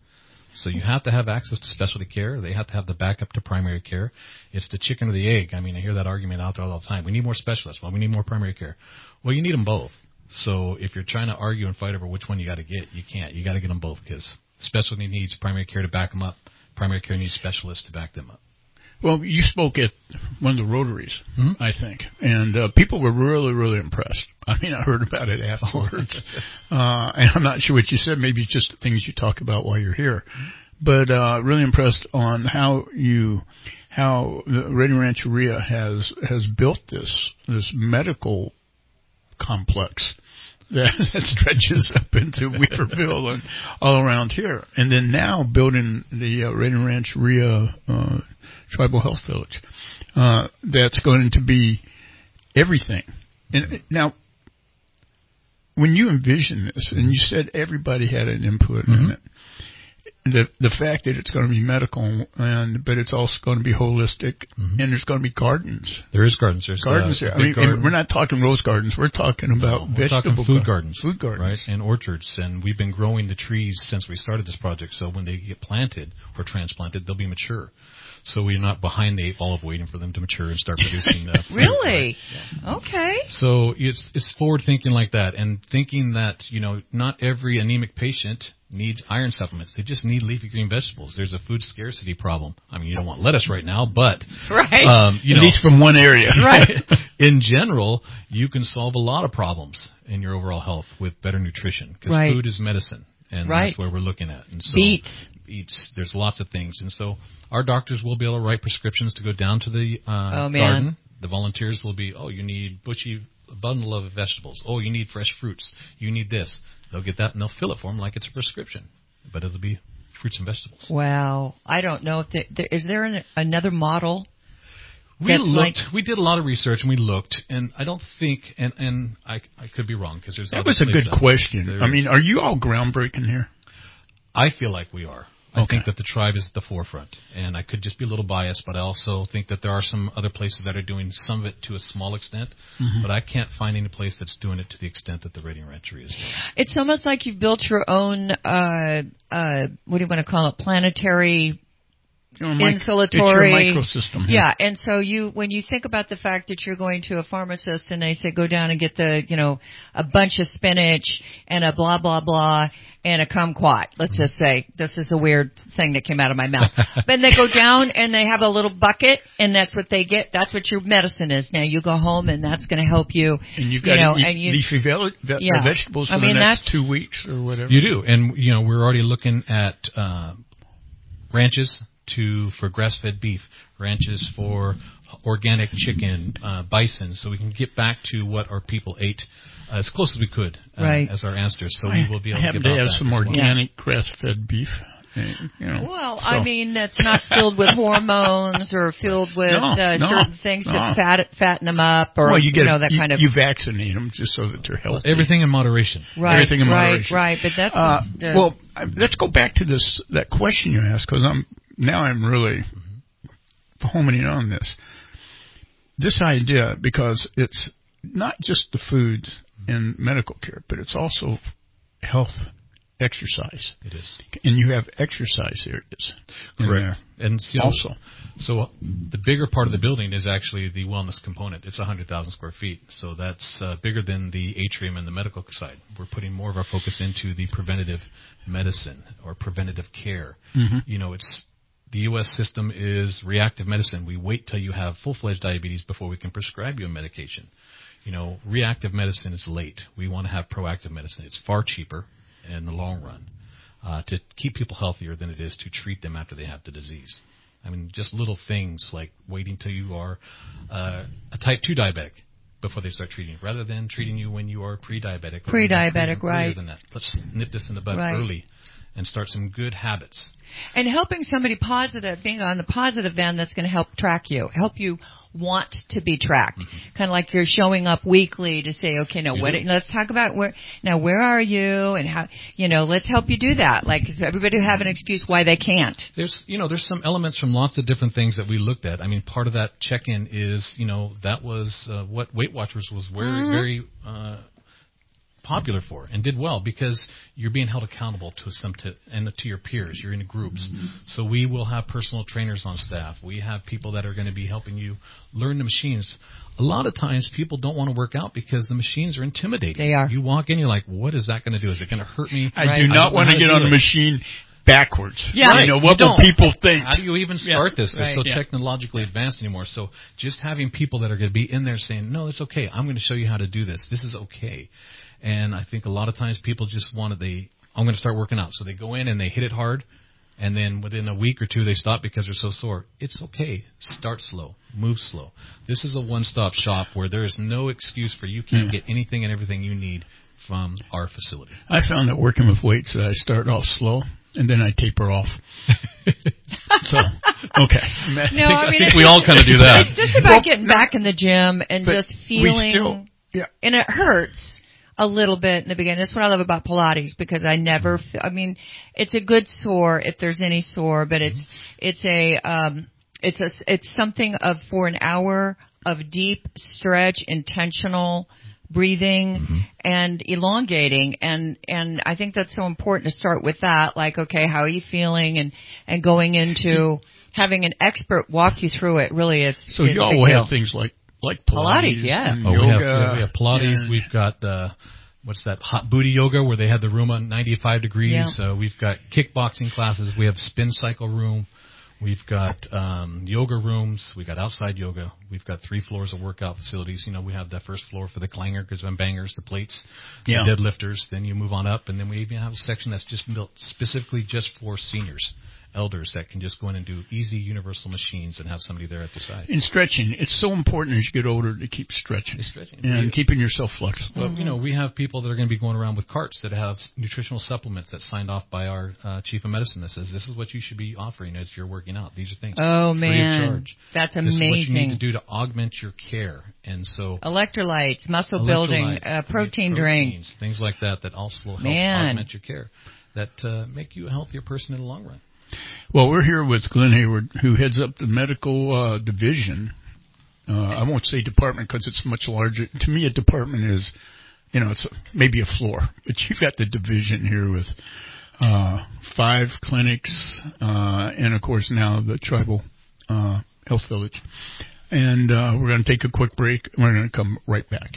So you have to have access to specialty care. They have to have the backup to primary care. It's the chicken or the egg. I mean, I hear that argument out there all the time. We need more specialists. Well, we need more primary care. Well, you need them both. So if you're trying to argue and fight over which one you got to get, you can't. You got to get them both because specialty needs primary care to back them up. Primary care needs specialists to back them up. Well, you spoke at one of the Rotaries, I think, and people were really, really impressed. I mean, I heard about it afterwards, and I'm not sure what you said. Maybe it's just the things you talk about while you're here, but really impressed on how the Redding Rancheria has built this medical complex that stretches up into Weaverville and all around here. And then now building the Redding Rancheria Tribal Health Village. That's going to be everything. And now, when you envision this, and you said everybody had an input in it, the fact that it's going to be medical, but it's also going to be holistic, and there's going to be gardens. There is gardens. There's gardens. I mean, garden. We're not talking rose gardens. We're talking about vegetable food gardens. Food gardens. Right, and orchards. And we've been growing the trees since we started this project, so when they get planted or transplanted, they'll be mature. So we're not behind the 8 ball of waiting for them to mature and start producing food. Really? Right? Yeah. Okay. So it's forward thinking like that, and thinking that, not every anemic patient needs iron supplements. They just need leafy green vegetables. There's a food scarcity problem. I mean, you don't want lettuce right now, but right. At least from one area. Right. In general, you can solve a lot of problems in your overall health with better nutrition, because food is medicine, and that's where we're looking at. And so beets. There's lots of things, and so our doctors will be able to write prescriptions to go down to the garden. The volunteers will be, you need a bundle of vegetables. Oh, you need fresh fruits. You need this. They'll get that, and they'll fill it for them like it's a prescription, but it'll be fruits and vegetables. Wow. I don't know. Is there another model? We looked. We did a lot of research, and we looked, and I don't think, and I could be wrong, because there's that was a good question. I mean, are you all groundbreaking here? I feel like we are. I think that the tribe is at the forefront, and I could just be a little biased, but I also think that there are some other places that are doing some of it to a small extent, but I can't find any place that's doing it to the extent that the Redding Rancheria is doing. It's almost like you've built your own, what do you want to call it, planetary insulatory. It's your microsystem. Yeah, and so when you think about the fact that you're going to a pharmacist and they say go down and get a bunch of spinach and a blah blah blah and a kumquat. Let's just say this is a weird thing that came out of my mouth. Then they go down and they have a little bucket and that's what they get. That's what your medicine is. Now you go home and that's going to help you. And you've got to eat leafy vegetables for the next 2 weeks or whatever. You do, and we're already looking at ranches for grass-fed beef, ranches for organic chicken, bison, so we can get back to what our people ate as close as we could as our ancestors. So we will be able to get to have some organic grass-fed beef. I mean, that's not filled with hormones or filled with certain things that fatten them up, or that kind of. You vaccinate them just so that they're healthy. Everything in moderation. Right. Everything in moderation. Right. But that's well. Let's go back to that question you asked, because I'm really homing in on this idea, because it's not just the food and medical care, but it's also health, exercise. It is. And you have exercise areas. Correct. And so the bigger part of the building is actually the wellness component. It's 100,000 square feet. So that's bigger than the atrium and the medical side. We're putting more of our focus into the preventative medicine or preventative care. The U.S. system is reactive medicine. We wait till you have full-fledged diabetes before we can prescribe you a medication. Reactive medicine is late. We want to have proactive medicine. It's far cheaper in the long run to keep people healthier than it is to treat them after they have the disease. I mean, just little things like waiting till you are a type 2 diabetic before they start treating you, rather than treating you when you are pre-diabetic. Pre-diabetic, right. Than that. Let's nip this in the bud early and start some good habits. And helping somebody positive, being on the positive end, that's going to help track you, help you want to be tracked. Kind of like you're showing up weekly to say, okay, now let's talk about where are you and how, let's help you do that. Like everybody have an excuse why they can't. There's some elements from lots of different things that we looked at. I mean, part of that check-in is, that was what Weight Watchers was very popular for and did well because you're being held accountable to your peers. You're in groups. Mm-hmm. So we will have personal trainers on staff. We have people that are going to be helping you learn the machines. A lot of times people don't want to work out because the machines are intimidating. They are. You walk in, you're like, what is that going to do? Is it going to hurt me? I do not want to get on a machine backwards. Yeah. Right. What will people think? How do you even start this? They're so Right. technologically advanced anymore. So just having people that are going to be in there saying, no, it's okay. I'm going to show you how to do this. This is okay. And I think a lot of times people just I'm going to start working out. So they go in and they hit it hard. And then within a week or two, they stop because they're so sore. It's okay. Start slow. Move slow. This is a one-stop shop where there is no excuse for you can't get anything and everything you need from our facility. I found that working with weights, I start off slow, and then I taper off. So, okay. No, I think we all kind of do that. It's just about getting back in the gym and just feeling, and it hurts a little bit in the beginning. That's what I love about Pilates because I never, it's a good sore if there's any sore, but it's something for an hour of deep stretch, intentional breathing and elongating, and I think that's so important to start with that. Like, okay, how are you feeling, and going into having an expert walk you through it. Really, it's so you all will have things like Pilates, yeah. Yoga, we have Pilates. We've got what's that, hot booty yoga where they had the room on 95 degrees. Yeah. We've got kickboxing classes. We have spin cycle room. We've got yoga rooms. We've got outside yoga. We've got 3 floors of workout facilities. We have that first floor for the clangers and bangers, the plates, the deadlifters. Then you move on up, and then we even have a section that's just built specifically just for seniors, elders that can just go in and do easy universal machines and have somebody there at the side. In stretching, it's so important as you get older to keep stretching. And keeping yourself flexible. Well, we have people that are going to be going around with carts that have nutritional supplements that's signed off by our chief of medicine that says this is what you should be offering as you're working out. These are things free of charge. That's amazing. This is what you need to do to augment your care. And so electrolytes, muscle building, protein drinks, things like that also help augment your care that make you a healthier person in the long run. Well, we're here with Glenn Hayward, who heads up the medical division. I won't say department because it's much larger. To me, a department is, it's maybe a floor. But you've got the division here with 5 clinics and, of course, now the Tribal Health Village. And we're going to take a quick break, and we're going to come right back.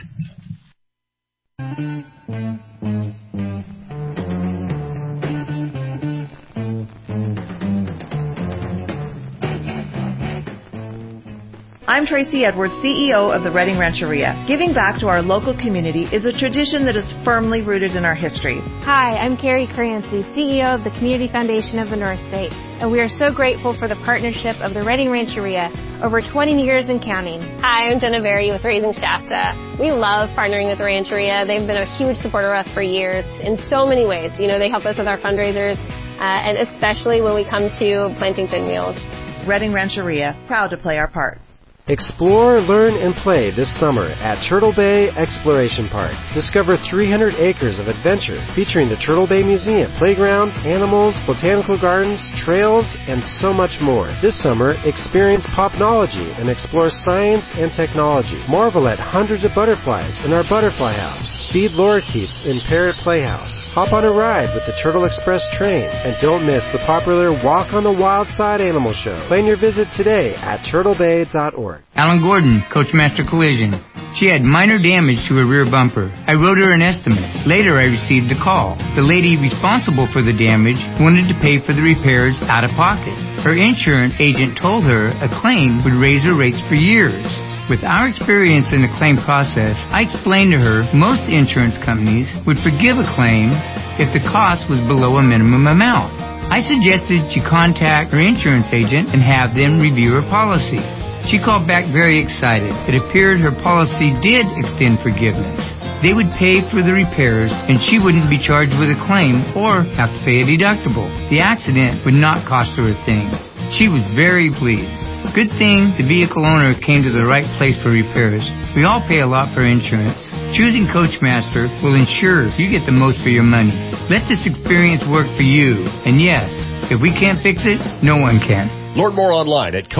I'm Tracy Edwards, CEO of the Redding Rancheria. Giving back to our local community is a tradition that is firmly rooted in our history. Hi, I'm Carrie Crancy, CEO of the Community Foundation of the North State, and we are so grateful for the partnership of the Redding Rancheria over 20 years and counting. Hi, I'm Jenna Berry with Raising Shasta. We love partnering with the Rancheria. They've been a huge supporter of us for years in so many ways. They help us with our fundraisers, and especially when we come to planting pinwheels. Redding Rancheria, proud to play our part. Explore, learn, and play this summer at Turtle Bay Exploration Park. Discover 300 acres of adventure featuring the Turtle Bay Museum, playgrounds, animals, botanical gardens, trails, and so much more. This summer, experience popnology and explore science and technology. Marvel at hundreds of butterflies in our butterfly house. Feed lorikeets in Parrot Playhouse. Hop on a ride with the Turtle Express train, and don't miss the popular Walk on the Wild Side Animal Show. Plan your visit today at turtlebay.org. Alan Gordon, Coachmaster Collision. She had minor damage to her rear bumper. I wrote her an estimate. Later, I received a call. The lady responsible for the damage wanted to pay for the repairs out of pocket. Her insurance agent told her a claim would raise her rates for years. With our experience in the claim process, I explained to her most insurance companies would forgive a claim if the cost was below a minimum amount. I suggested she contact her insurance agent and have them review her policy. She called back very excited. It appeared her policy did extend forgiveness. They would pay for the repairs, and she wouldn't be charged with a claim or have to pay a deductible. The accident would not cost her a thing. She was very pleased. Good thing the vehicle owner came to the right place for repairs. We all pay a lot for insurance. Choosing Coachmaster will ensure you get the most for your money. Let this experience work for you. And yes, if we can't fix it, no one can. Learn more online at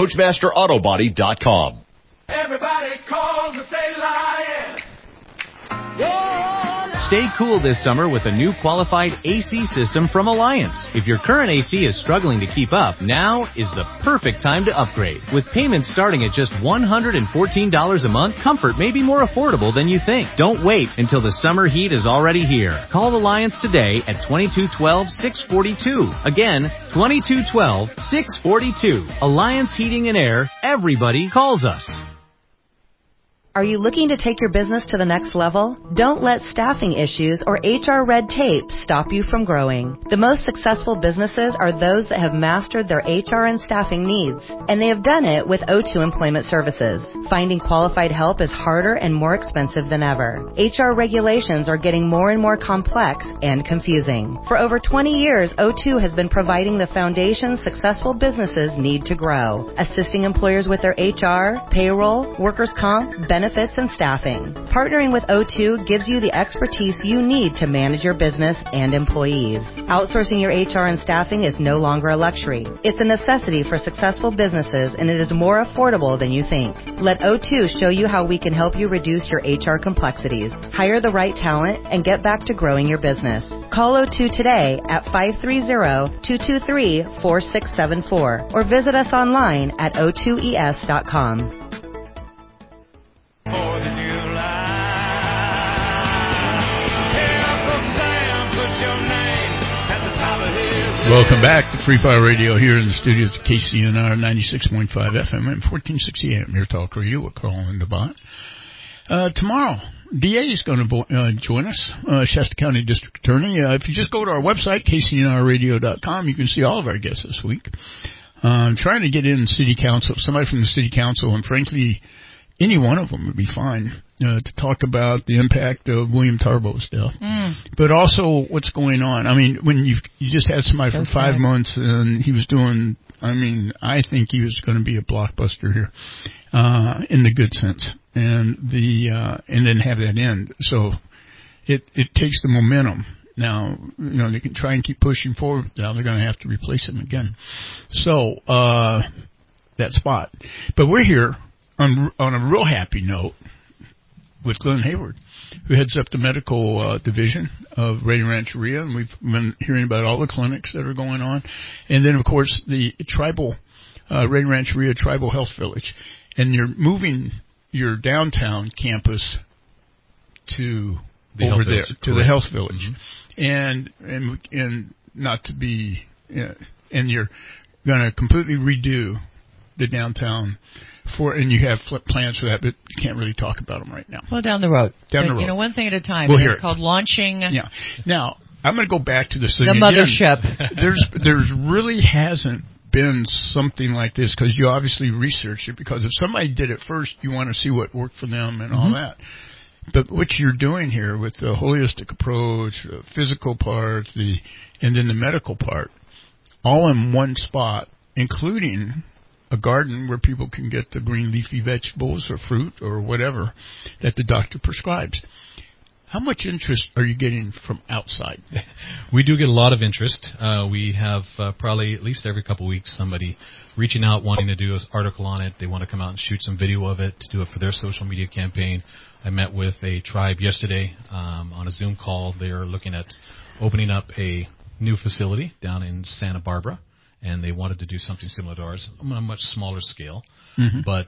Stay cool this summer with a new qualified AC system from Alliance. If your current AC is struggling to keep up, now is the perfect time to upgrade. With payments starting at just $114 a month, comfort may be more affordable than you think. Don't wait until the summer heat is already here. Call Alliance today at 2212-642. Again, 2212-642. Alliance Heating and Air. Everybody calls us. Are you looking to take your business to the next level? Don't let staffing issues or HR red tape stop you from growing. The most successful businesses are those that have mastered their HR and staffing needs, and they have done it with O2 Employment Services. Finding qualified help is harder and more expensive than ever. HR regulations are getting more and more complex and confusing. For over 20 years, O2 has been providing the foundation successful businesses need to grow, assisting employers with their HR, payroll, workers' comp, benefits, and staffing. Partnering with O2 gives you the expertise you need to manage your business and employees. Outsourcing your HR and staffing is no longer a luxury. It's a necessity for successful businesses, and it is more affordable than you think. Let O2 show you how we can help you reduce your HR complexities, hire the right talent, and get back to growing your business. Call O2 today at 530-223-4674 or visit us online at o2es.com. Welcome back to Free Fire Radio here in the studios of KCNR 96.5 FM and 1460 AM. Your talk radio with Carl and the Bot. Tomorrow, DA is going to join us, Shasta County District Attorney. If you just go to our website, kcnrradio.com, you can see all of our guests this week. I'm trying to get in City Council, somebody from the City Council, and frankly, any one of them would be fine to talk about the impact of William Tarbow's death, but also what's going on. I mean, when you just had somebody for 5 months and he was doing, I think he was going to be a blockbuster here, in the good sense, and then have that end. So it takes the momentum. Now, they can try and keep pushing forward. Now they're going to have to replace him again. So, that spot. But we're here on a real happy note with Glenn Hayward, who heads up the medical division of Redding Rancheria, and we've been hearing about all the clinics that are going on. And then, of course, the tribal Redding Rancheria Tribal Health Village. And you're moving your downtown campus to the over there, to the Health Village. Mm-hmm. And not to be, and you're going to completely redo the downtown and you have plans for that, but you can't really talk about them right now. Well, down the road. One thing at a time. It's called launching. Yeah. Now, I'm going to go back to the city. The mothership. There's really hasn't been something like this, because you obviously researched it, because if somebody did it first, you want to see what worked for them and all that. But what you're doing here with the holistic approach, the physical part, and then the medical part, all in one spot, including a garden where people can get the green leafy vegetables or fruit or whatever that the doctor prescribes. How much interest are you getting from outside? We do get a lot of interest. We have probably at least every couple of weeks somebody reaching out wanting to do an article on it. They want to come out and shoot some video of it to do it for their social media campaign. I met with a tribe yesterday on a Zoom call. They are looking at opening up a new facility down in Santa Barbara, and they wanted to do something similar to ours on a much smaller scale. Mm-hmm. But,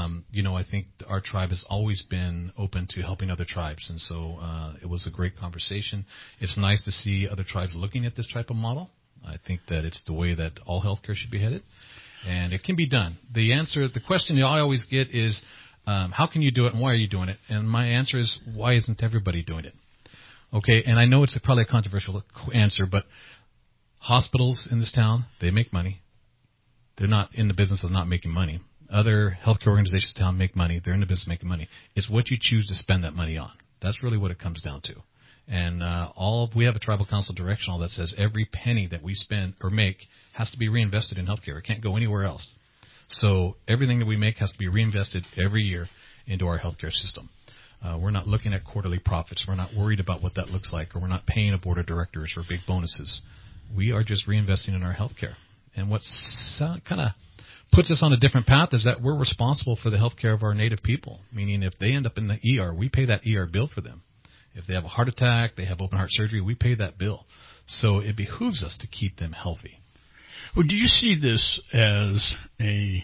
I think our tribe has always been open to helping other tribes, and so it was a great conversation. It's nice to see other tribes looking at this type of model. I think that it's the way that all healthcare should be headed, and it can be done. The question I always get is, how can you do it, and why are you doing it? And my answer is, why isn't everybody doing it? Okay, and I know it's probably a controversial answer, but hospitals in this town, they make money. They're not in the business of not making money. Other healthcare organizations in town make money. They're in the business of making money. It's what you choose to spend that money on. That's really what it comes down to. And we have a tribal council directional that says every penny that we spend or make has to be reinvested in healthcare. It can't go anywhere else. So everything that we make has to be reinvested every year into our healthcare system. We're not looking at quarterly profits. We're not worried about what that looks like, or we're not paying a board of directors for big bonuses. We are just reinvesting in our healthcare. And what's kind of puts us on a different path is that we're responsible for the healthcare of our native people, meaning if they end up in the ER, we pay that ER bill for them. If they have a heart attack, they have open heart surgery, we pay that bill. So it behooves us to keep them healthy. Well, do you see this as the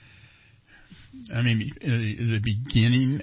beginning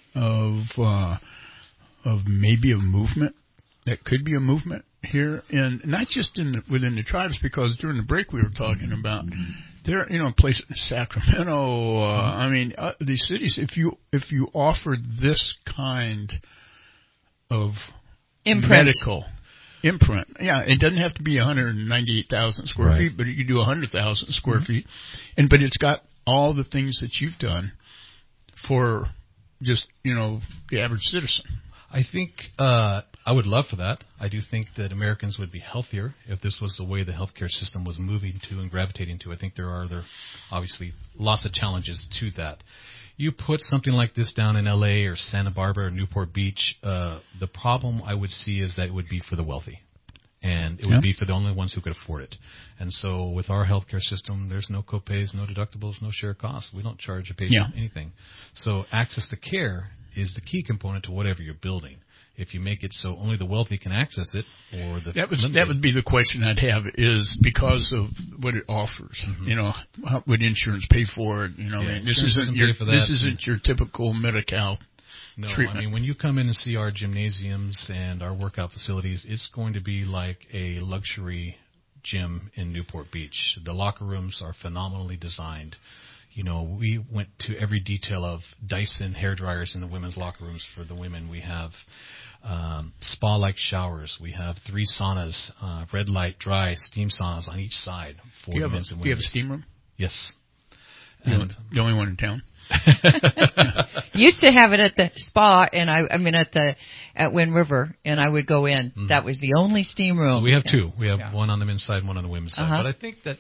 of maybe a movement? That could be a movement here, and not just within the tribes, because during the break we were talking about there, places Sacramento. These cities. If you offer this kind of medical imprint, it doesn't have to be 198,000 square feet, but you could do 100,000 square feet, but it's got all the things that you've done for just the average citizen. I think I would love for that. I do think that Americans would be healthier if this was the way the healthcare system was moving to and gravitating to. I think there are obviously lots of challenges to that. You put something like this down in L.A. or Santa Barbara or Newport Beach, the problem I would see is that it would be for the wealthy. And it would be for the only ones who could afford it. And so with our healthcare system, there's no copays, no deductibles, no share costs. We don't charge a patient anything. So access to care is the key component to whatever you're building. If you make it so only the wealthy can access it, or that would be the question I'd have, is because of what it offers. How would insurance pay for it? This isn't your typical Medi-Cal treatment. When you come in and see our gymnasiums and our workout facilities, it's going to be like a luxury gym in Newport Beach. The locker rooms are phenomenally designed. We went to every detail of Dyson hair dryers in the women's locker rooms for the women. We have spa-like showers. We have 3 saunas, red light, dry, steam saunas on each side for the men's and women. Do you have a steam room? Yes. And the only one in town? Used to have it at the spa, and at Wind River, and I would go in. Mm-hmm. That was the only steam room. So we have 2. We have one on the men's side and one on the women's side. But I think that,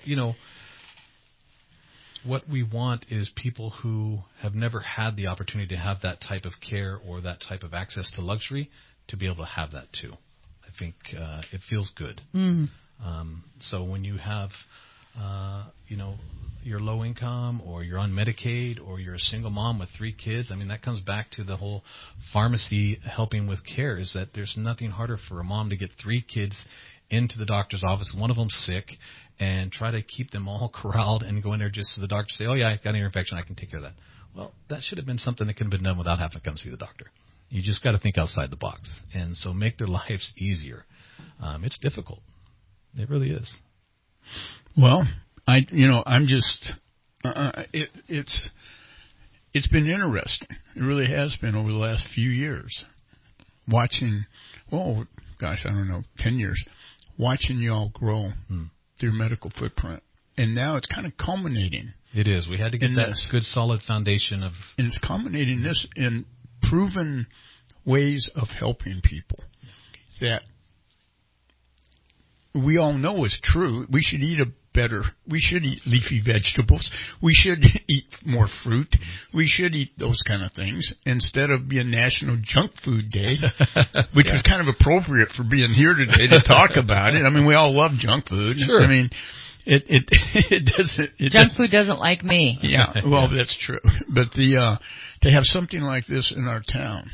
what we want is people who have never had the opportunity to have that type of care or that type of access to luxury to be able to have that too. I think it feels good. Mm. So when you have, you're low income or you're on Medicaid or you're a single mom with 3 kids, that comes back to the whole pharmacy helping with care, is that there's nothing harder for a mom to get 3 kids into the doctor's office, one of them sick, and try to keep them all corralled and go in there just so the doctor say, I got an ear infection, I can take care of that. Well, that should have been something that could have been done without having to come see the doctor. You just got to think outside the box. And so make their lives easier. It's difficult. It really is. Well, I'm just, it's been interesting. It really has been over the last few years. Watching, 10 years, watching y'all grow through medical footprint. And now it's kind of culminating. It is. We had to get that good solid foundation of... And it's culminating this in proven ways of helping people that we all know is true. We should eat we should eat leafy vegetables. We should eat more fruit. We should eat those kind of things instead of being National Junk Food Day, which was kind of appropriate for being here today to talk about it. We all love junk food. Sure. It doesn't. Junk food doesn't like me. Yeah, well, that's true. But to have something like this in our town,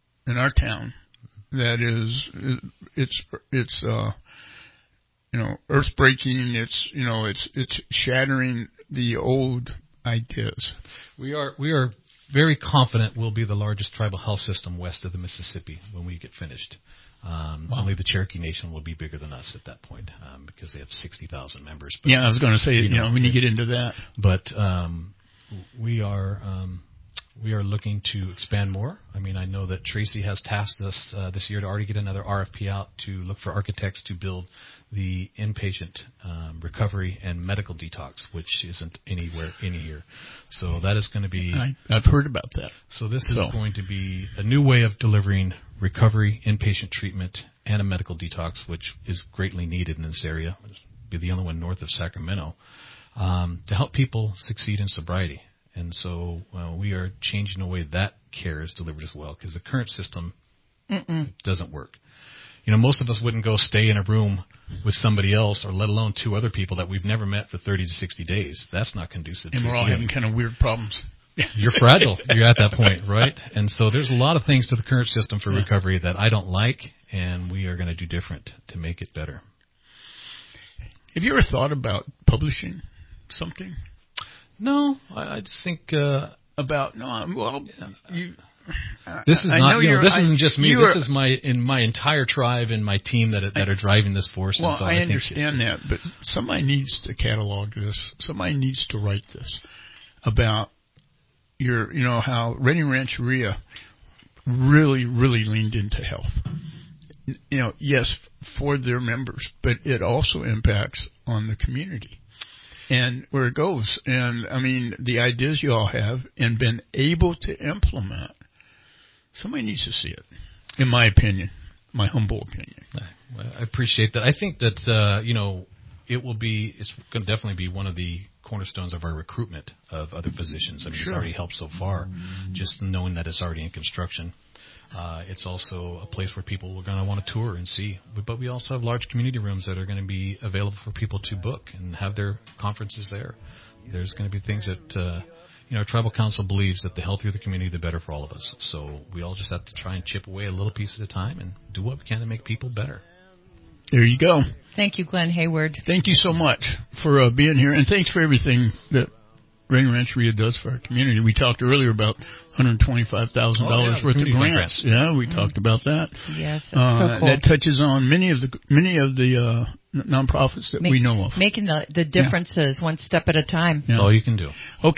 that is, it's earth-breaking. It's shattering the old ideas. We are very confident we'll be the largest tribal health system west of the Mississippi when we get finished. Only the Cherokee Nation will be bigger than us at that point because they have 60,000 members. But, I was going to say, when you get into that. But we are looking to expand more. I know that Tracy has tasked us this year to already get another RFP out to look for architects to build the inpatient recovery and medical detox, which isn't anywhere in here. So that is going to be... I've heard about that. So this is going to be a new way of delivering recovery, inpatient treatment, and a medical detox, which is greatly needed in this area. It'll be the only one north of Sacramento, to help people succeed in sobriety. And so we are changing the way that care is delivered as well, because the current system doesn't work. Most of us wouldn't go stay in a room with somebody else, or let alone 2 other people that we've never met for 30 to 60 days. That's not conducive. And we're all having kind of weird problems. you're fragile. You're at that point, right? And so there's a lot of things to the current system for recovery that I don't like, and we are going to do different to make it better. Have you ever thought about publishing something? No, I just think about you. This is not. This isn't just me. This is my entire tribe and my team that are driving this force. Well, and so I understand that, but somebody needs to catalog this. Somebody needs to write this about how Redding Rancheria really, really leaned into health. Yes, for their members, but it also impacts on the community and where it goes. And I mean, the ideas you all have and been able to implement. Somebody needs to see it, in my opinion, my humble opinion. I appreciate that. I think that, it's going to definitely be one of the cornerstones of our recruitment of other positions. I mean, It's already helped so far, just knowing that it's already in construction. It's also a place where people are going to want to tour and see. But we also have large community rooms that are going to be available for people to book and have their conferences there. There's going to be things that... our tribal council believes that the healthier the community, the better for all of us. So we all just have to try and chip away a little piece at a time and do what we can to make people better. There you go. Thank you, Glenn Hayward. Thank you so much for being here, and thanks for everything that Redding Rancheria does for our community. We talked earlier about $125,000 worth of grants. Yeah, we talked about that. Yes, that's so cool. That touches on many of the nonprofits that we know of. Making the differences one step at a time. That's all you can do. Okay.